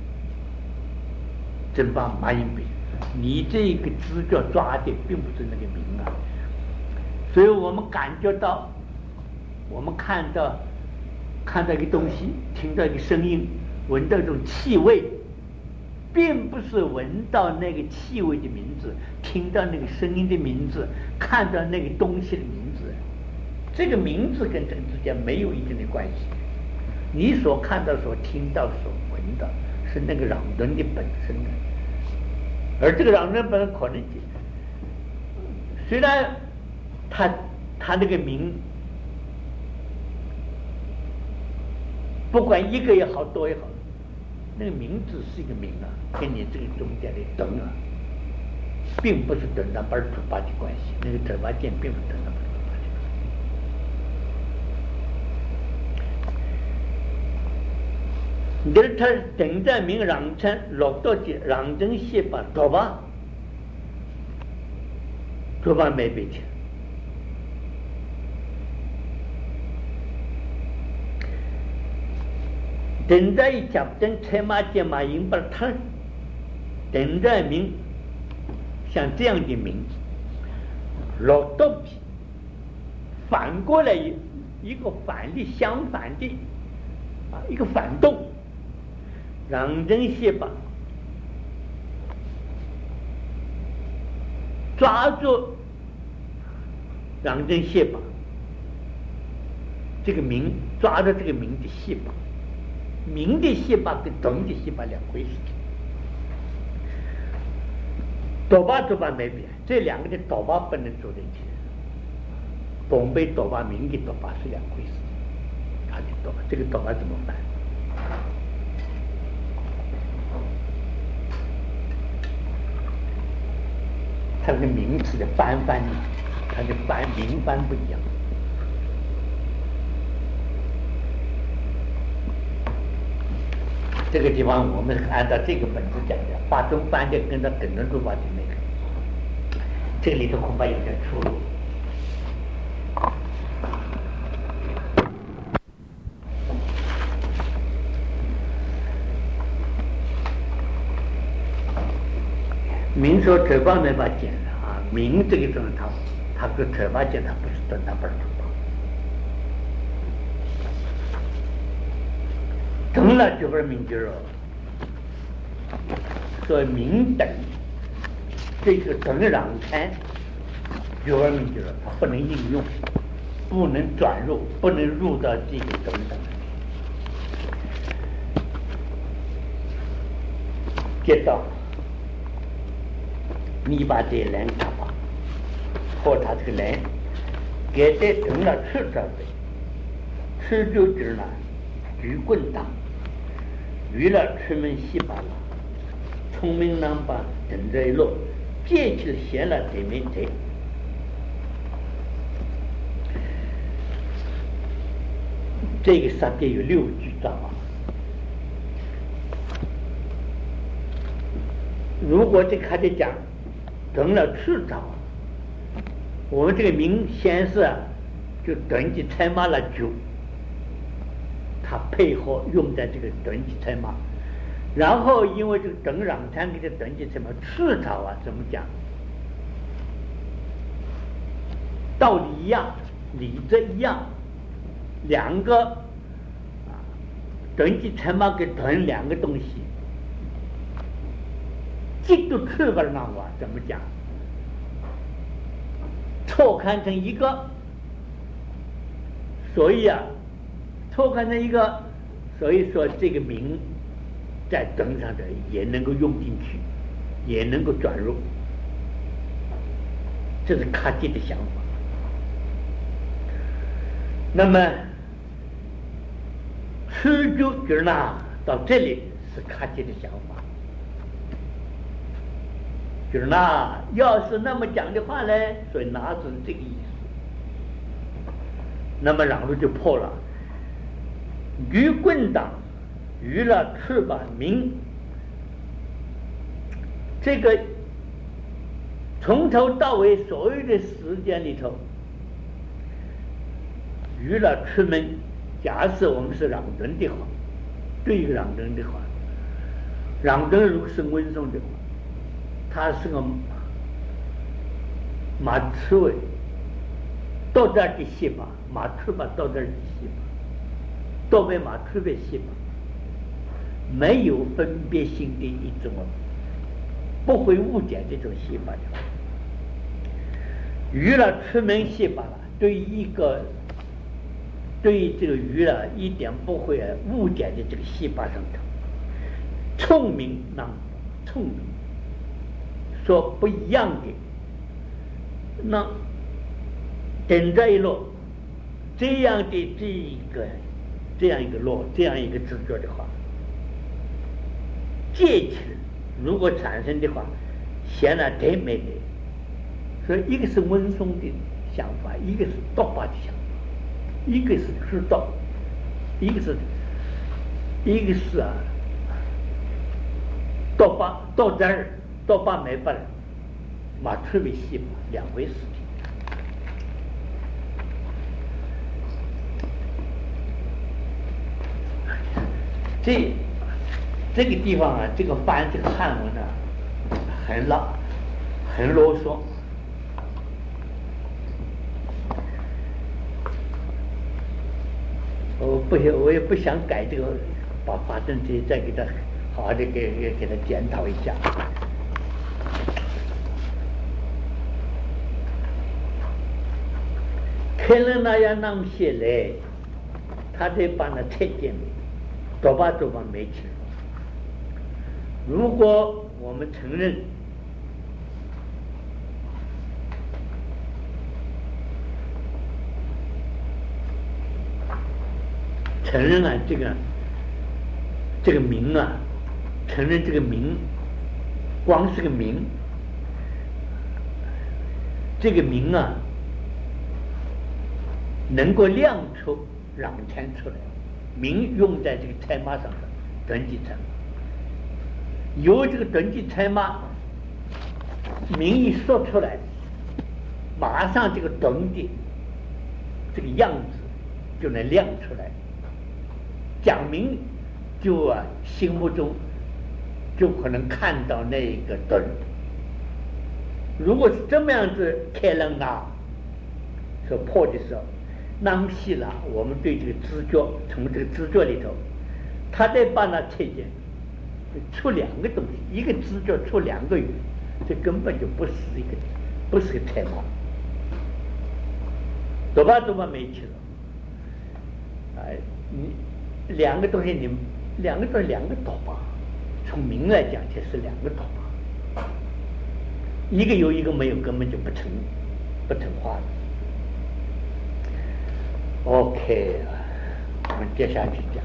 真把马应背。你这个知觉抓的并不是那个名啊，所以我们感觉到，我们看到看到一个东西，听到一个声音，闻到一种气味，并不是闻到那个气味的名字，听到那个声音的名字，看到那个东西的名字，这个名字跟这个之间没有一定的关系。你所看到、所听到、所闻到，是那个嚷人的本身的。而这个嚷人本身可能性，虽然他他那个名，不管一个也好多也好，那个名字是一个名啊，跟你这个中间的等啊，并不是等到本土巴的关系，那个等巴见并不是等到本土巴的关系。你他等在名嚷称落到的嚷真些把多吧，多吧没背起。等在一讲等车马见马引把他等在名像这样的名落到比反过来一一个反的相反的啊一个反动。让人些把抓住让人些把这个名抓住这个名的细胞，名的细胞跟动的细胞两回事情。多巴多巴没变，这两个的多巴不能走在一起。东北多巴、名的多巴是两回事情。他的多巴，这个多巴怎么办？它的名词的翻翻，它的翻名翻不一样。这个地方我们按照这个本子讲的，把中翻的跟着等着入把的那个，这里头恐怕有点出入。明说嘴巴没法见的啊，明这个东西它它跟嘴巴见，它不是短大本儿等了就不是明句了，所以明等这个等让参就不是明句了，它不能应用，不能转入，不能入到这个等等。接到。你把这人看吧，或他这个人给他等了吃着的，吃就知了，举棍打，娱了出门洗把了，聪明人把等着一路，借去闲了对面贼。这个上边有六句章啊。如果这个还得讲。等了次章，我们这个名先是就等级参马了九，它配合用在这个等级参马， 然后因为这个等壤滩给它等级什么赤潮啊，怎么讲？道理一样，理则一样，两个啊，等级什么给等两个东西，极度赤个那话怎么讲？错看成一个，所以啊，错看成一个，所以说这个名在灯上的也能够用进去，也能够转入，这是卡基的想法。那么持久觉呢，到这里是卡基的想法。就是那要是那么讲的话呢，所以哪是这个意思？那么然后就破了。于棍党于了翅膀名，这个从头到尾所有的时间里头，于了翅门，假设我们是朗顿的话，对于朗顿的话，朗顿如果是温松的话，他是个马刺猬，到这儿的细胞，马刺吧到这儿的细胞，到为马刺的细胞，没有分别性的一种，不会误解这种细胞的。鱼了吃门细胞了，对于一个对于这个鱼了一点不会误解的这个细胞上头，聪明那聪明。说不一样的，那等这一落，这样的这一个这样一个落，这样一个知觉的话，介质如果产生的话，显然太美的。所以一个是温松的想法，一个是多巴的想法，一个是知道，一个是一个是啊多巴到这儿。到八没办了，马特别细胞两回事情。这这个地方啊，这个翻这个汉文啊，很老，很啰嗦。我不想，我也不想改这个，把把政这再给他好好的给给给他检讨一下。可能那样那么些来，他得把那拆解没，多把多把没吃。如果我们承认承认啊这个这个名啊，承认这个名，光是个名，这个名啊。能够亮出壤滩出来，名用在这个菜马上的等级菜马，由这个等级菜马名一说出来，马上这个等的这个样子就能亮出来，讲明就啊心目中就可能看到那个等。如果是这么样子开了啊，所破的时候。那么细了，我们对这个知觉，从这个知觉里头，他得把它拆解，出两个东西，一个知觉出两个语，这根本就不是一个，不是个菜码，多吧多吧没去了，哎，你两个东西你两个东西两个多吧，从名来讲就是两个多吧，一个有一个没有，根本就不成不成话的。OK， 我们接下去讲。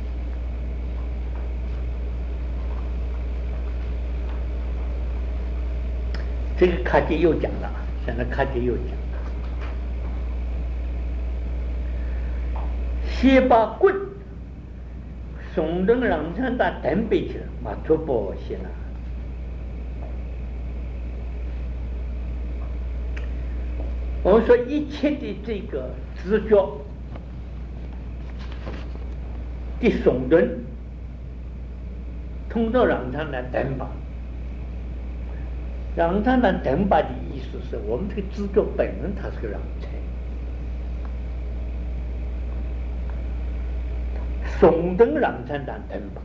这个卡杰又讲了，现在卡杰又讲了。西巴棍，松登让山大等北去了，马托波西了。我们说一切的这个知觉。的耸顿， 通到让他来等吧，让他来等吧的意思是我们这个知觉本身它是个让才，松灯让才当等吧，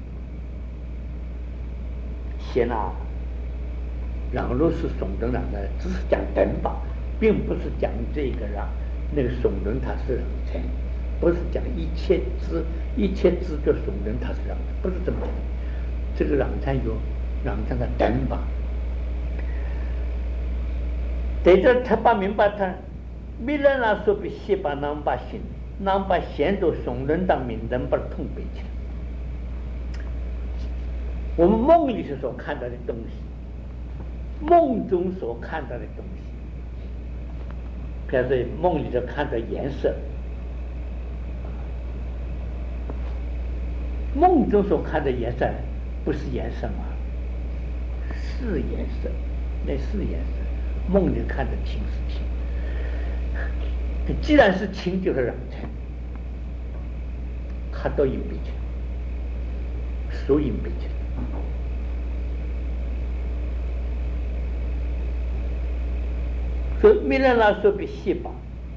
先啊，让路是松灯让才，只是讲等吧，并不是讲这个让那个松灯它是让才，不是讲一切知一切知觉松灯它是让才，不是这么讲。这个让才有让才的等吧。对着他把明白他，米兰拉说比西巴南巴心，南巴先都松人当明人把通背起来。我们梦里所看到的东西，梦中所看到的东西，比如说梦里头看到颜色，梦中所看的颜色不是颜色吗？是颜色，那是颜色。梦里看的情是情，既然是情，就是让才，它都隐蔽起来，所隐蔽起来。所以米兰拉说比细吧，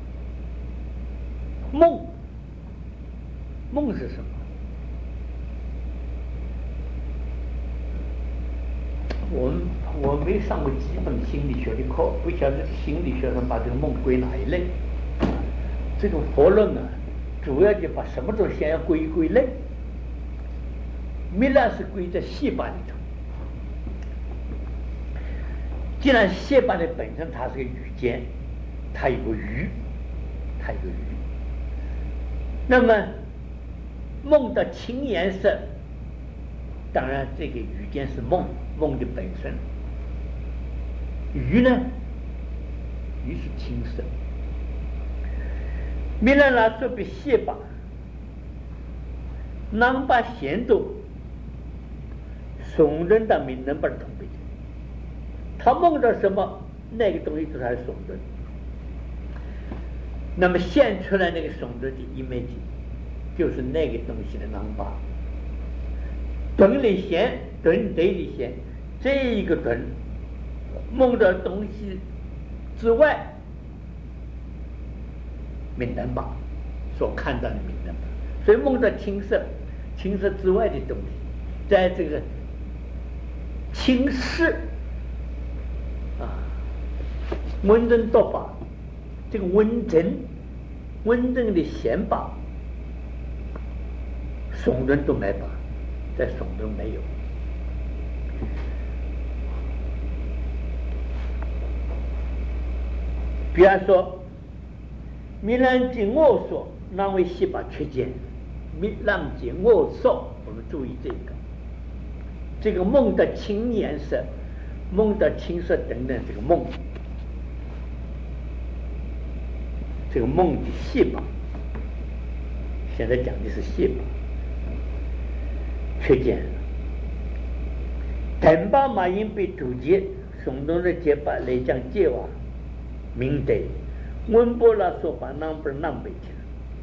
梦，梦是什么？我们我没上过基本心理学的课，不晓得心理学上把这个梦归哪一类。这种佛论啊，主要就把什么东西先要归一归类。米兰是归在细胞里头。既然细胞的本身它是个语间，它有个语，它有个语。那么梦的青颜色，当然这个语间是梦。梦的本身，鱼呢？鱼是青色。米兰拉说比细吧，南巴咸度，松人的名人不同别。他梦到什么，那个东西就是他的松人。那么现出来那个松人的 image， 就是那个东西的南巴。顿里显，顿对里显。这一个顿梦的东西之外，明人吧，所看到的明人吧，所以梦到青色，青色之外的东西，在这个青色啊，温正多吧，这个温正，温正的显吧，松人都没吧，在松人没有。比方说，米兰经我说，那位细胞缺见，米兰经我说，我们注意这个，这个梦的青颜色，梦的青色等等，这个梦，这个梦的细胞，现在讲的是细胞，缺见，等把马因被阻截，松动的结巴来讲结瓦。明代温波拉说把南不南北去了，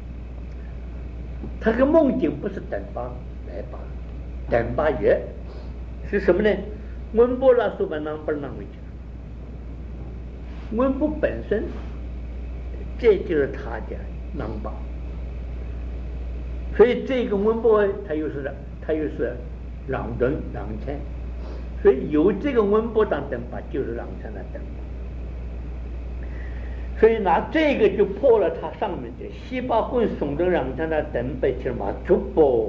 他个梦境不是等巴来巴，等巴月是什么呢？温波拉说把南不南北去了，温波本身，这就是他的南巴，所以这个温波他又是他又是朗顿朗才，所以有这个温波当等巴就是朗才的等巴。所以拿这个就破了它上面的细胞棍松的让它那等被去嘛逐步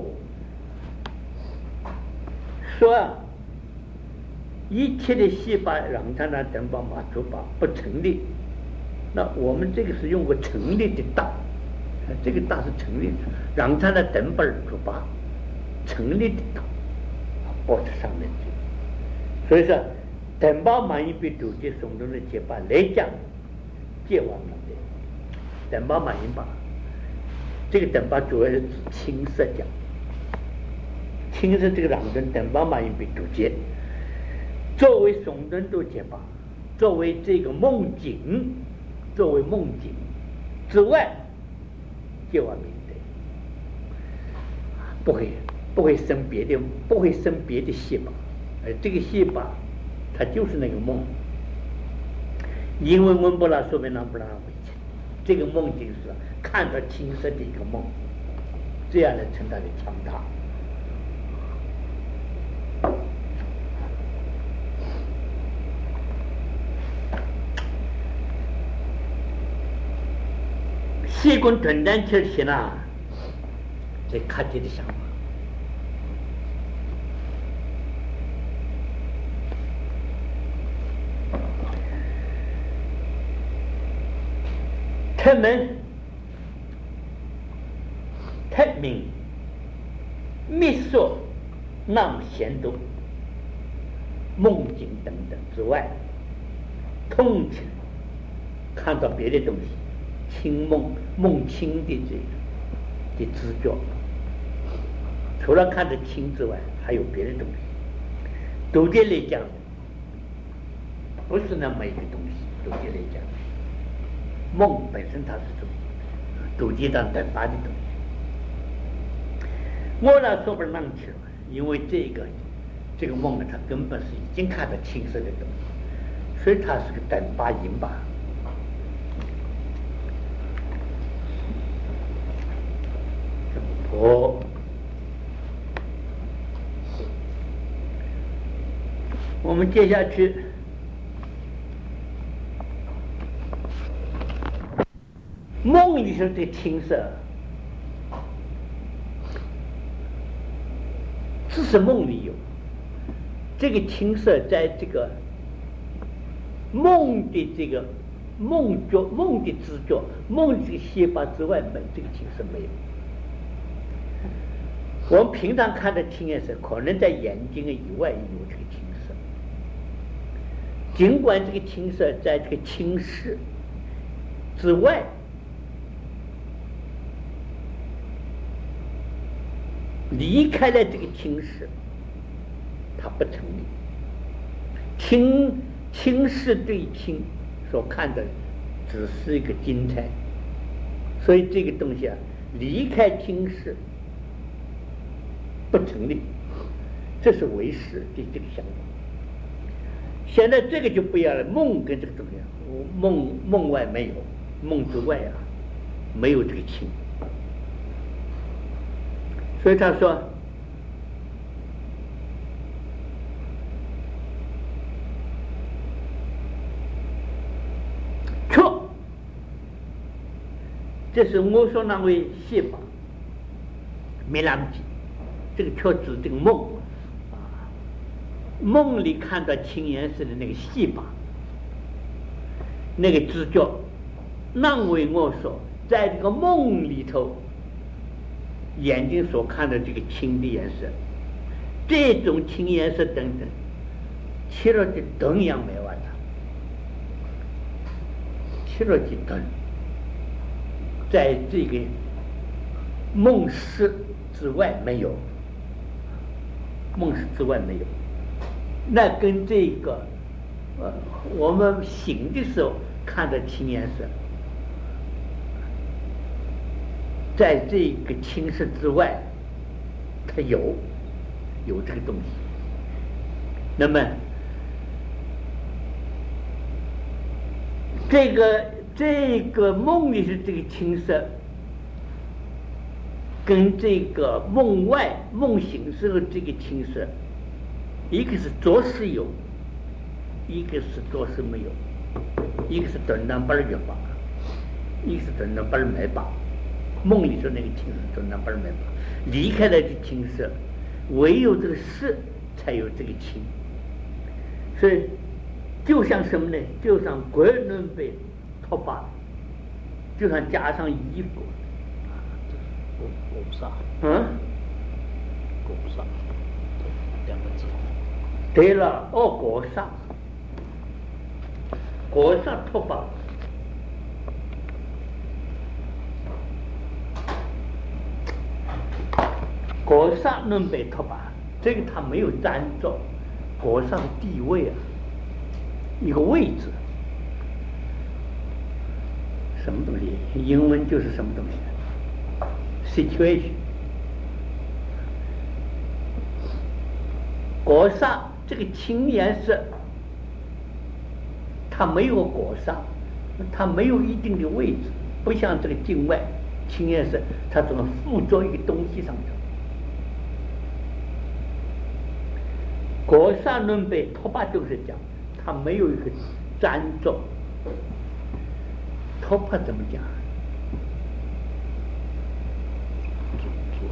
说、啊、一切的细胞让它那等把嘛逐步不成立，那我们这个是用过成立的大，这个大是成立的，让它那等把逐步成立的大破在上面去。所以说等把满一被主角松动的结巴来讲。界王明的等巴满音吧，这个等巴主要是指青色讲，青色这个朗顿等巴满音被主节，作为松顿都结巴，作为这个梦境，作为梦境之外，界王明的不会不会生别的，不会生别的细胞，而这个细胞它就是那个梦。因为温布拉说明让不让为情，这个梦境是看到青色的一个梦，这样来称它的强大。西宫短单切起呢，这客体的想法。他们特明密说让显动梦境等等之外，通常看到别的东西，清梦梦清的这个的知觉，除了看得清之外，还有别的东西。读解来讲，不是那么一个东西。读解来讲，梦本身它是种读解当等发的东西。我呢说不上去了，因为这个这个梦呢，它根本是已经看得清晰的东西，所以它是个等发引发。哦，我们接下去梦里头的青色，只是梦里有这个青色，在这个梦的这个梦觉、梦的知觉、梦这个细胞之外，没这个青色没有。我们平常看的青颜色，可能在眼睛以外有这个青色。尽管这个青色在这个青视之外，离开了这个青视，它不成立。青青视对青所看的只是一个金钗，所以这个东西啊，离开青视不成立，这是唯识的这个想法。现在这个就不一样了，梦跟这个东西，梦梦外没有，梦之外啊没有这个情，所以他说确，这是我说那位细胞没来不及，这个确指这个梦啊，梦里看到青颜色的那个细胞，那个知觉，那为我说，在这个梦里头，眼睛所看的这个青的颜色，这种青颜色等等，切了的同样没完的，切了的同，在这个梦识之外没有，梦识之外没有，那跟这个呃我们醒的时候看的青颜色，在这个青色之外，它有有这个东西。那么这个这个梦里是这个青色，跟这个梦外梦醒时候这个青色，一个是着实有，一个是着实没有，一个是短当八儿月八，一个是短当八儿没八。梦里头那个青色短当八儿没八，离开了这青色，唯有这个色才有这个青。所以就像什么呢？就像国人被脱发，就像加上衣服。 国国煞， 嗯， 国煞，两个字。 对了，哦，国煞，国煞脱发，国煞能被脱发，这个他没有占着国煞的地位啊，一个位置，什么东西？英文就是什么东西？situation， 国煞这个青颜色，它没有国煞，它没有一定的位置，不像这个境外青颜色，它总附着一个东西上头。国煞论辈托巴就是讲，它没有一个粘着。托巴怎么讲？ 阻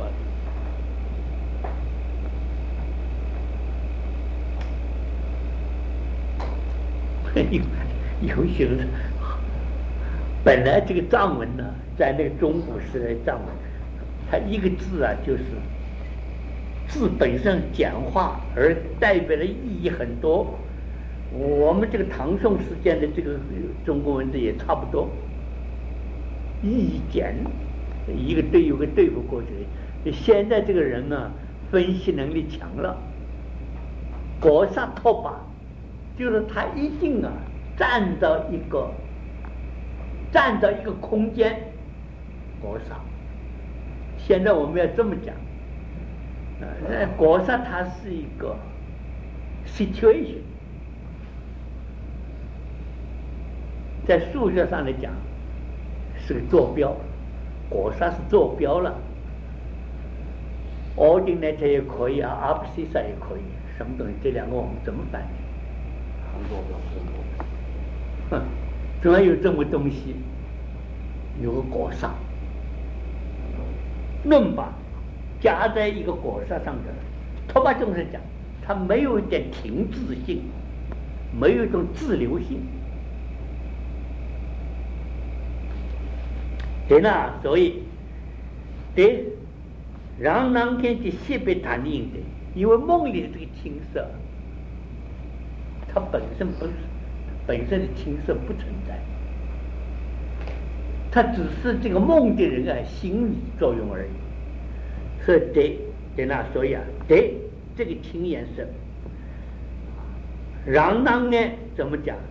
碍。 有有些人，本来这个藏文呢，在那个中古时代藏文，它一个字啊，就是字本身简化，而代表的意义很多。我们这个唐宋时间的这个中国文字也差不多，意义简，一个对有个对不过去。现在这个人呢，分析能力强了，国煞托巴，就是他一定啊站到一个站到一个空间，国煞。现在我们要这么讲，呃，国煞它是一个 situation。在数学上来讲，是个坐标，国煞是坐标了。ordinate 也可以啊 abscissa 也可以，什么东西？这两个我们怎么翻译？ 横坐标，横坐标。 哼，怎么有这么东西？有个国煞，论把加在一个国煞上的，托巴就是讲，它没有一点停滞性，没有一种滞留性。对啦，所以对让人看见西北谈的应对，因为梦里的这个青色，它本身不是本身的青色不存在，它只是这个梦的人啊心理作用而已。所以对对啦，所以啊，对这个青颜色，让人呢怎么讲？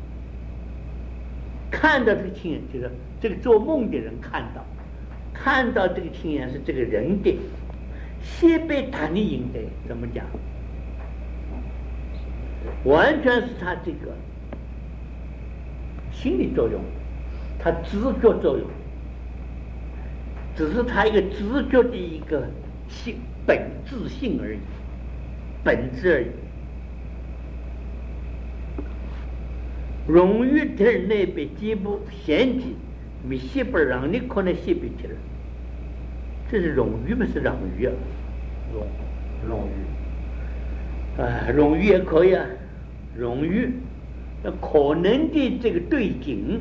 看到这个青颜，就是这个做梦的人看到，看到这个青颜是这个人的西北谈的应对，怎么讲？完全是他这个心理作用，他知觉作用，只是他一个知觉的一个性本质性而已，本质而已。荣誉的那边几部显体，没西边让你可能西边去了，这是荣誉不是让誉啊？ 荣荣誉啊，荣誉也可以啊，荣誉那可能的这个对景，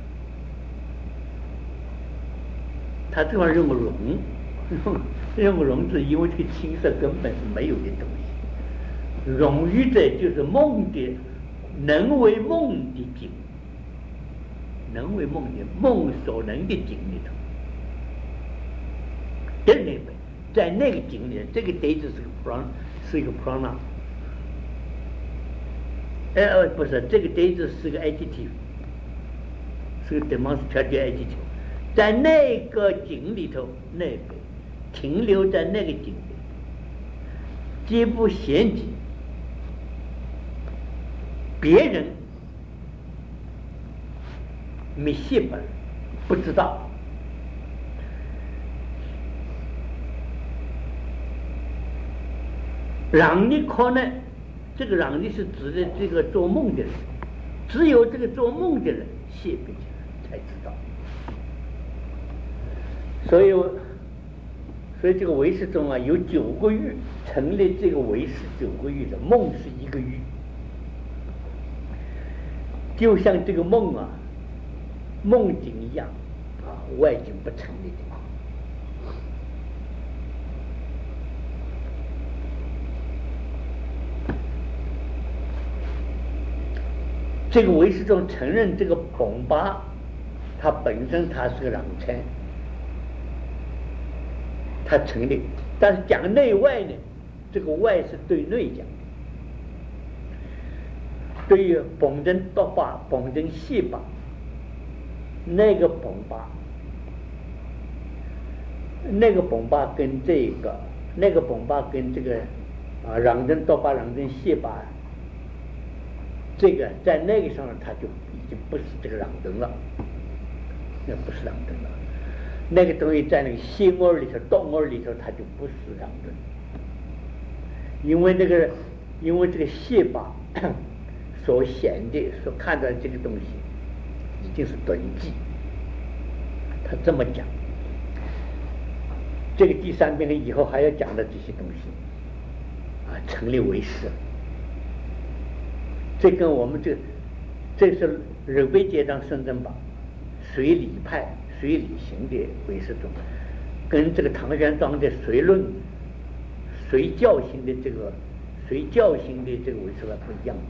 他这块用个荣，用个荣字，因为这个青色根本是没有的东西，荣誉的就是梦的。能为梦的景，能为梦的梦所能的景里头，在那边，在那个景里，这个 date 是个 pron， 是一个 pronoun， 哎呃不是，这个 date 是个 adjective， 是个 demonstrative adjective， 在那个景里头，那边停留在那个景里，皆不嫌己。别人没写本不知道，让你可能这个让你是指的这个做梦的人，只有这个做梦的人写本才知道。所以所以这个唯识中啊有九个域，成立这个唯识九个域的，梦是一个域。就像这个梦啊，梦境一样啊，外境不成立的。这个唯识中承认这个本巴，它本身它是个让称，它成立，但是讲内外呢，这个外是对内讲。对于本真多法、本真细法，那个本巴，那个本巴跟这个，那个本巴跟这个啊，让人都把让人卸把，这个在那个上面他就已经不是这个让人了，那不是让人了，那个东西在那个心窝里头、动窝里头，它就不是让人，因为那个，因为这个卸把所显的、所看到的这个东西，已经是顿迹，他这么讲。这个第三篇以后还要讲的这些东西啊，成立为师，这跟我们这这是日北阶章孙正宝随理派随理行的唯识宗，跟这个唐玄奘的随论随教型的这个随教型的这个唯识派不一样。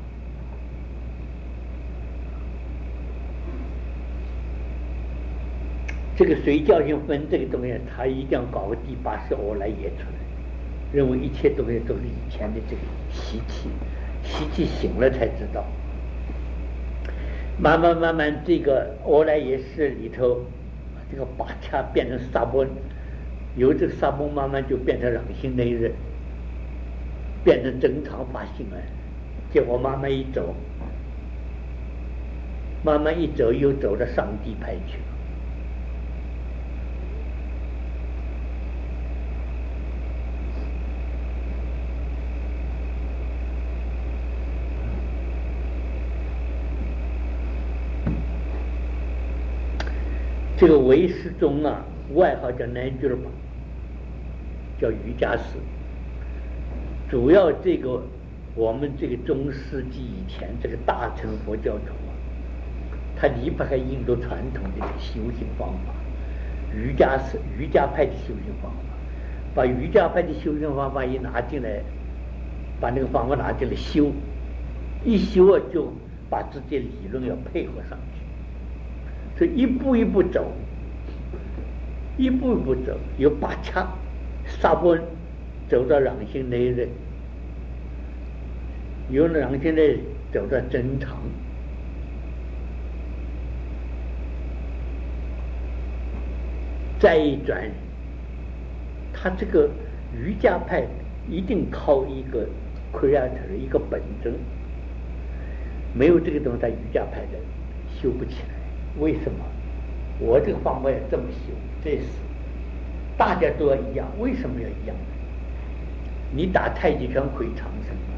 这个随教性分这个东西，他一定要搞个第八识欧来也出来，认为一切东西都是以前的这个习气，习气醒了才知道。慢慢慢慢，这个欧来也是里头，这个把掐变成沙钵，由这个沙钵慢慢就变成染性内日，变成正常发性了，结果慢慢一走，慢慢一走又走到上帝派去了。这个唯识宗啊，外号叫南俱尔巴，叫瑜伽师。主要这个我们这个中世纪以前这个大乘佛教徒啊，他离不开印度传统的这个修行方法，瑜伽是瑜伽派的修行方法，把瑜伽派的修行方法一拿进来，把那个方法拿进来修，一修啊就把自己的理论要配合上去。所以一步一步走，一步一步走，由八掐、沙钵走到染性内日，由染性内走到真常，再一转，他这个瑜伽派一定靠一个 creator 一个本真，没有这个东西，他瑜伽派的修不起来。为什么？我这个方法要这么修，这是大家都要一样，为什么要一样呢？你打太极拳亏长生啊，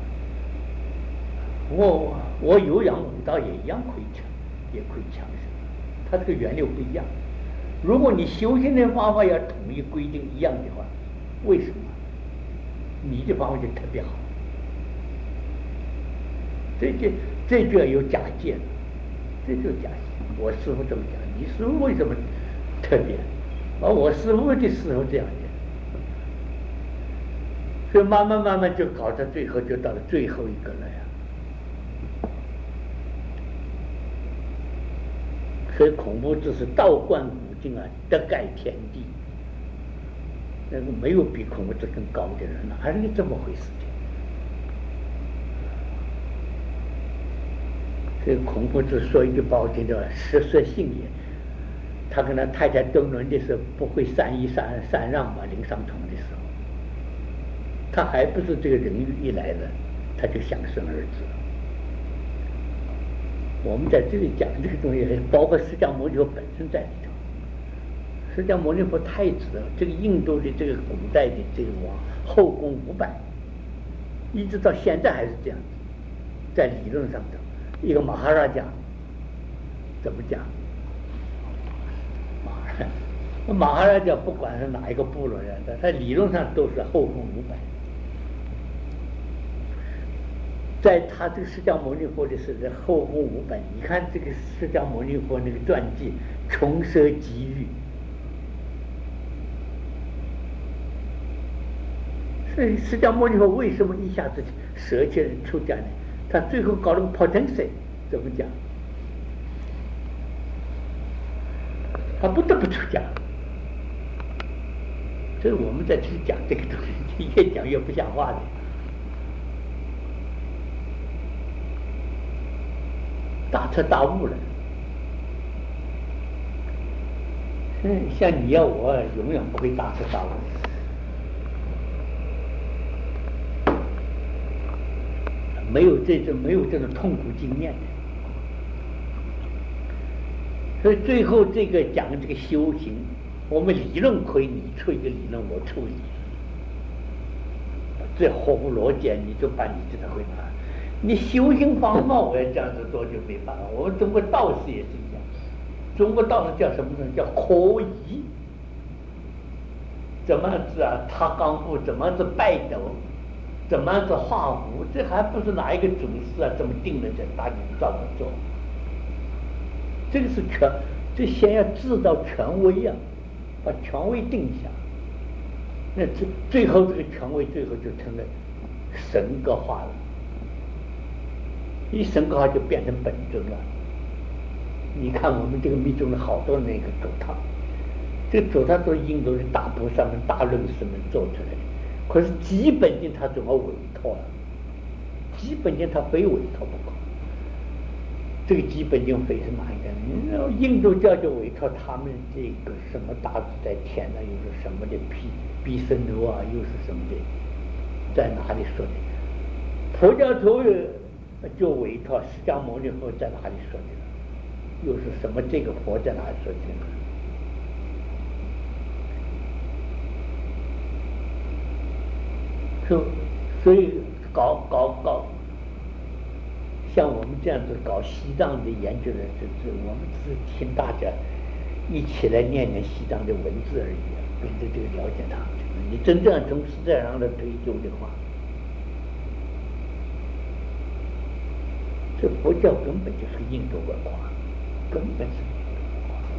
我我有氧舞蹈也一样亏长，也亏强生，它这个原理不一样。如果你修行的方法要统一规定一样的话，为什么？你的方法就特别好。这就这就要有假借了，这就是假借。我师父这么讲，你师父为什么特别？而我师父的师父这样讲，所以慢慢慢慢就搞到最后，就到了最后一个了呀。所以恐怖之是道观古今啊，德盖天地，那个没有比恐怖之更高的人，哪有这么回事情？这个孔夫子说一句不好听的，实说性也。他跟他太太争论的时候，不会善意善善让嘛，临上床的时候，他还不是这个人欲一来了，他就想生儿子了。我们在这里讲这个东西，包括释迦牟尼佛本身在里头。释迦牟尼佛太子，这个印度的这个古代的这个王后宫五百，一直到现在还是这样子，在理论上头。一个马哈拉家怎么讲？马马哈拉家不管是哪一个部落人的，他理论上都是后宫五百。在他这个释迦牟尼佛的是后宫五百，你看这个释迦牟尼佛那个传记，穷奢极欲，所以释迦牟尼佛为什么一下子舍弃了出家呢？他最后搞了个 potency， 怎么讲？他不得不出家。所以我们在这里讲这个东西，越讲越不像话的。大彻大悟了。嗯，像你要我，永远不会大彻大悟。 没有这种没有这种痛苦经验的。所以最后这个讲这个修行，我们理论可以你出一个理论，我出理论，这合乎逻辑，你就把你这个回答。你修行方法我要这样子做就没办法。我们中国道士也是一样，中国道士叫什么呢？叫科仪。怎么样子啊？擦钢布，怎么样子拜斗，怎么样子画符，这还不是哪一个祖师啊这么定了，这大家照着做。这个是权，这先要制造权威啊，把权威定下。那最最后这个权威最后就成了神格化了，一神格化就变成本尊了。你看我们这个密宗的好多那个主堂，这个主堂都是印度的大菩萨们、大论师们做出来的，可是基本经他怎么委托了？基本经他非委托不可。这个基本经非是哪一个？印度教就委托他们这个什么大自在天呢，又是什么的毗毗湿奴啊，又是什么的，在哪里说的？佛教徒就委托释迦牟尼佛在哪里说的？又是什么这个佛在哪里说的？所所以搞搞搞。像我们这样子搞西藏的研究的，这这我们只是听大家一起来念念西藏的文字而已，跟着这个了解它。你真正从实在上来追究的话，这佛教根本就是印度文化，根本是印度文化。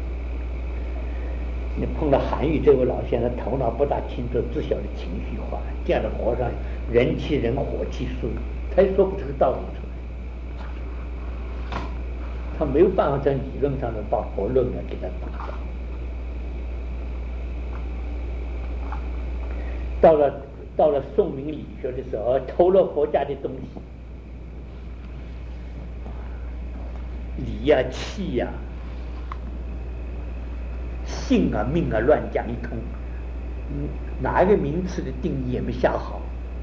你碰到韩愈这位老先生，头脑不大清楚，只晓得情绪化，这样的和尚人气人，火气输，他也说不出个道理出来。他没有办法在理论上的把佛论呢给他打倒。到了到了宋明理学的时候，偷了佛家的东西，理呀、气呀、性啊、命啊乱讲一通，嗯，哪一个名词的定义也没下好，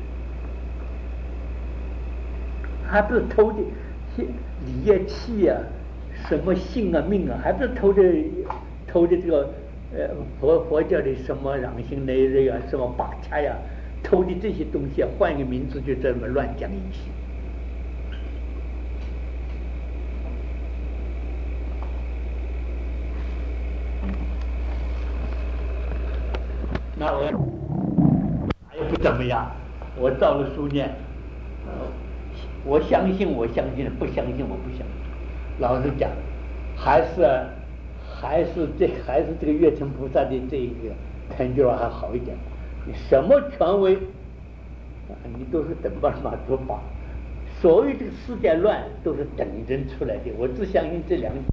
还不是偷的理呀、气呀、什么性啊、命啊，还不是偷的偷的这个呃佛佛教的什么攘心内瑞啊、什么八掐呀，偷的这些东西啊，换一个名字就这么乱讲一气。那我也不怎么样，我照了书念，我相信我相信，不相信我不相信。老实讲，还是还是这还是这个月城菩萨的这一个成就还好一点。你什么权威啊，你都是等办法做法。所谓这个世界乱，都是等人出来的。我只相信这两点。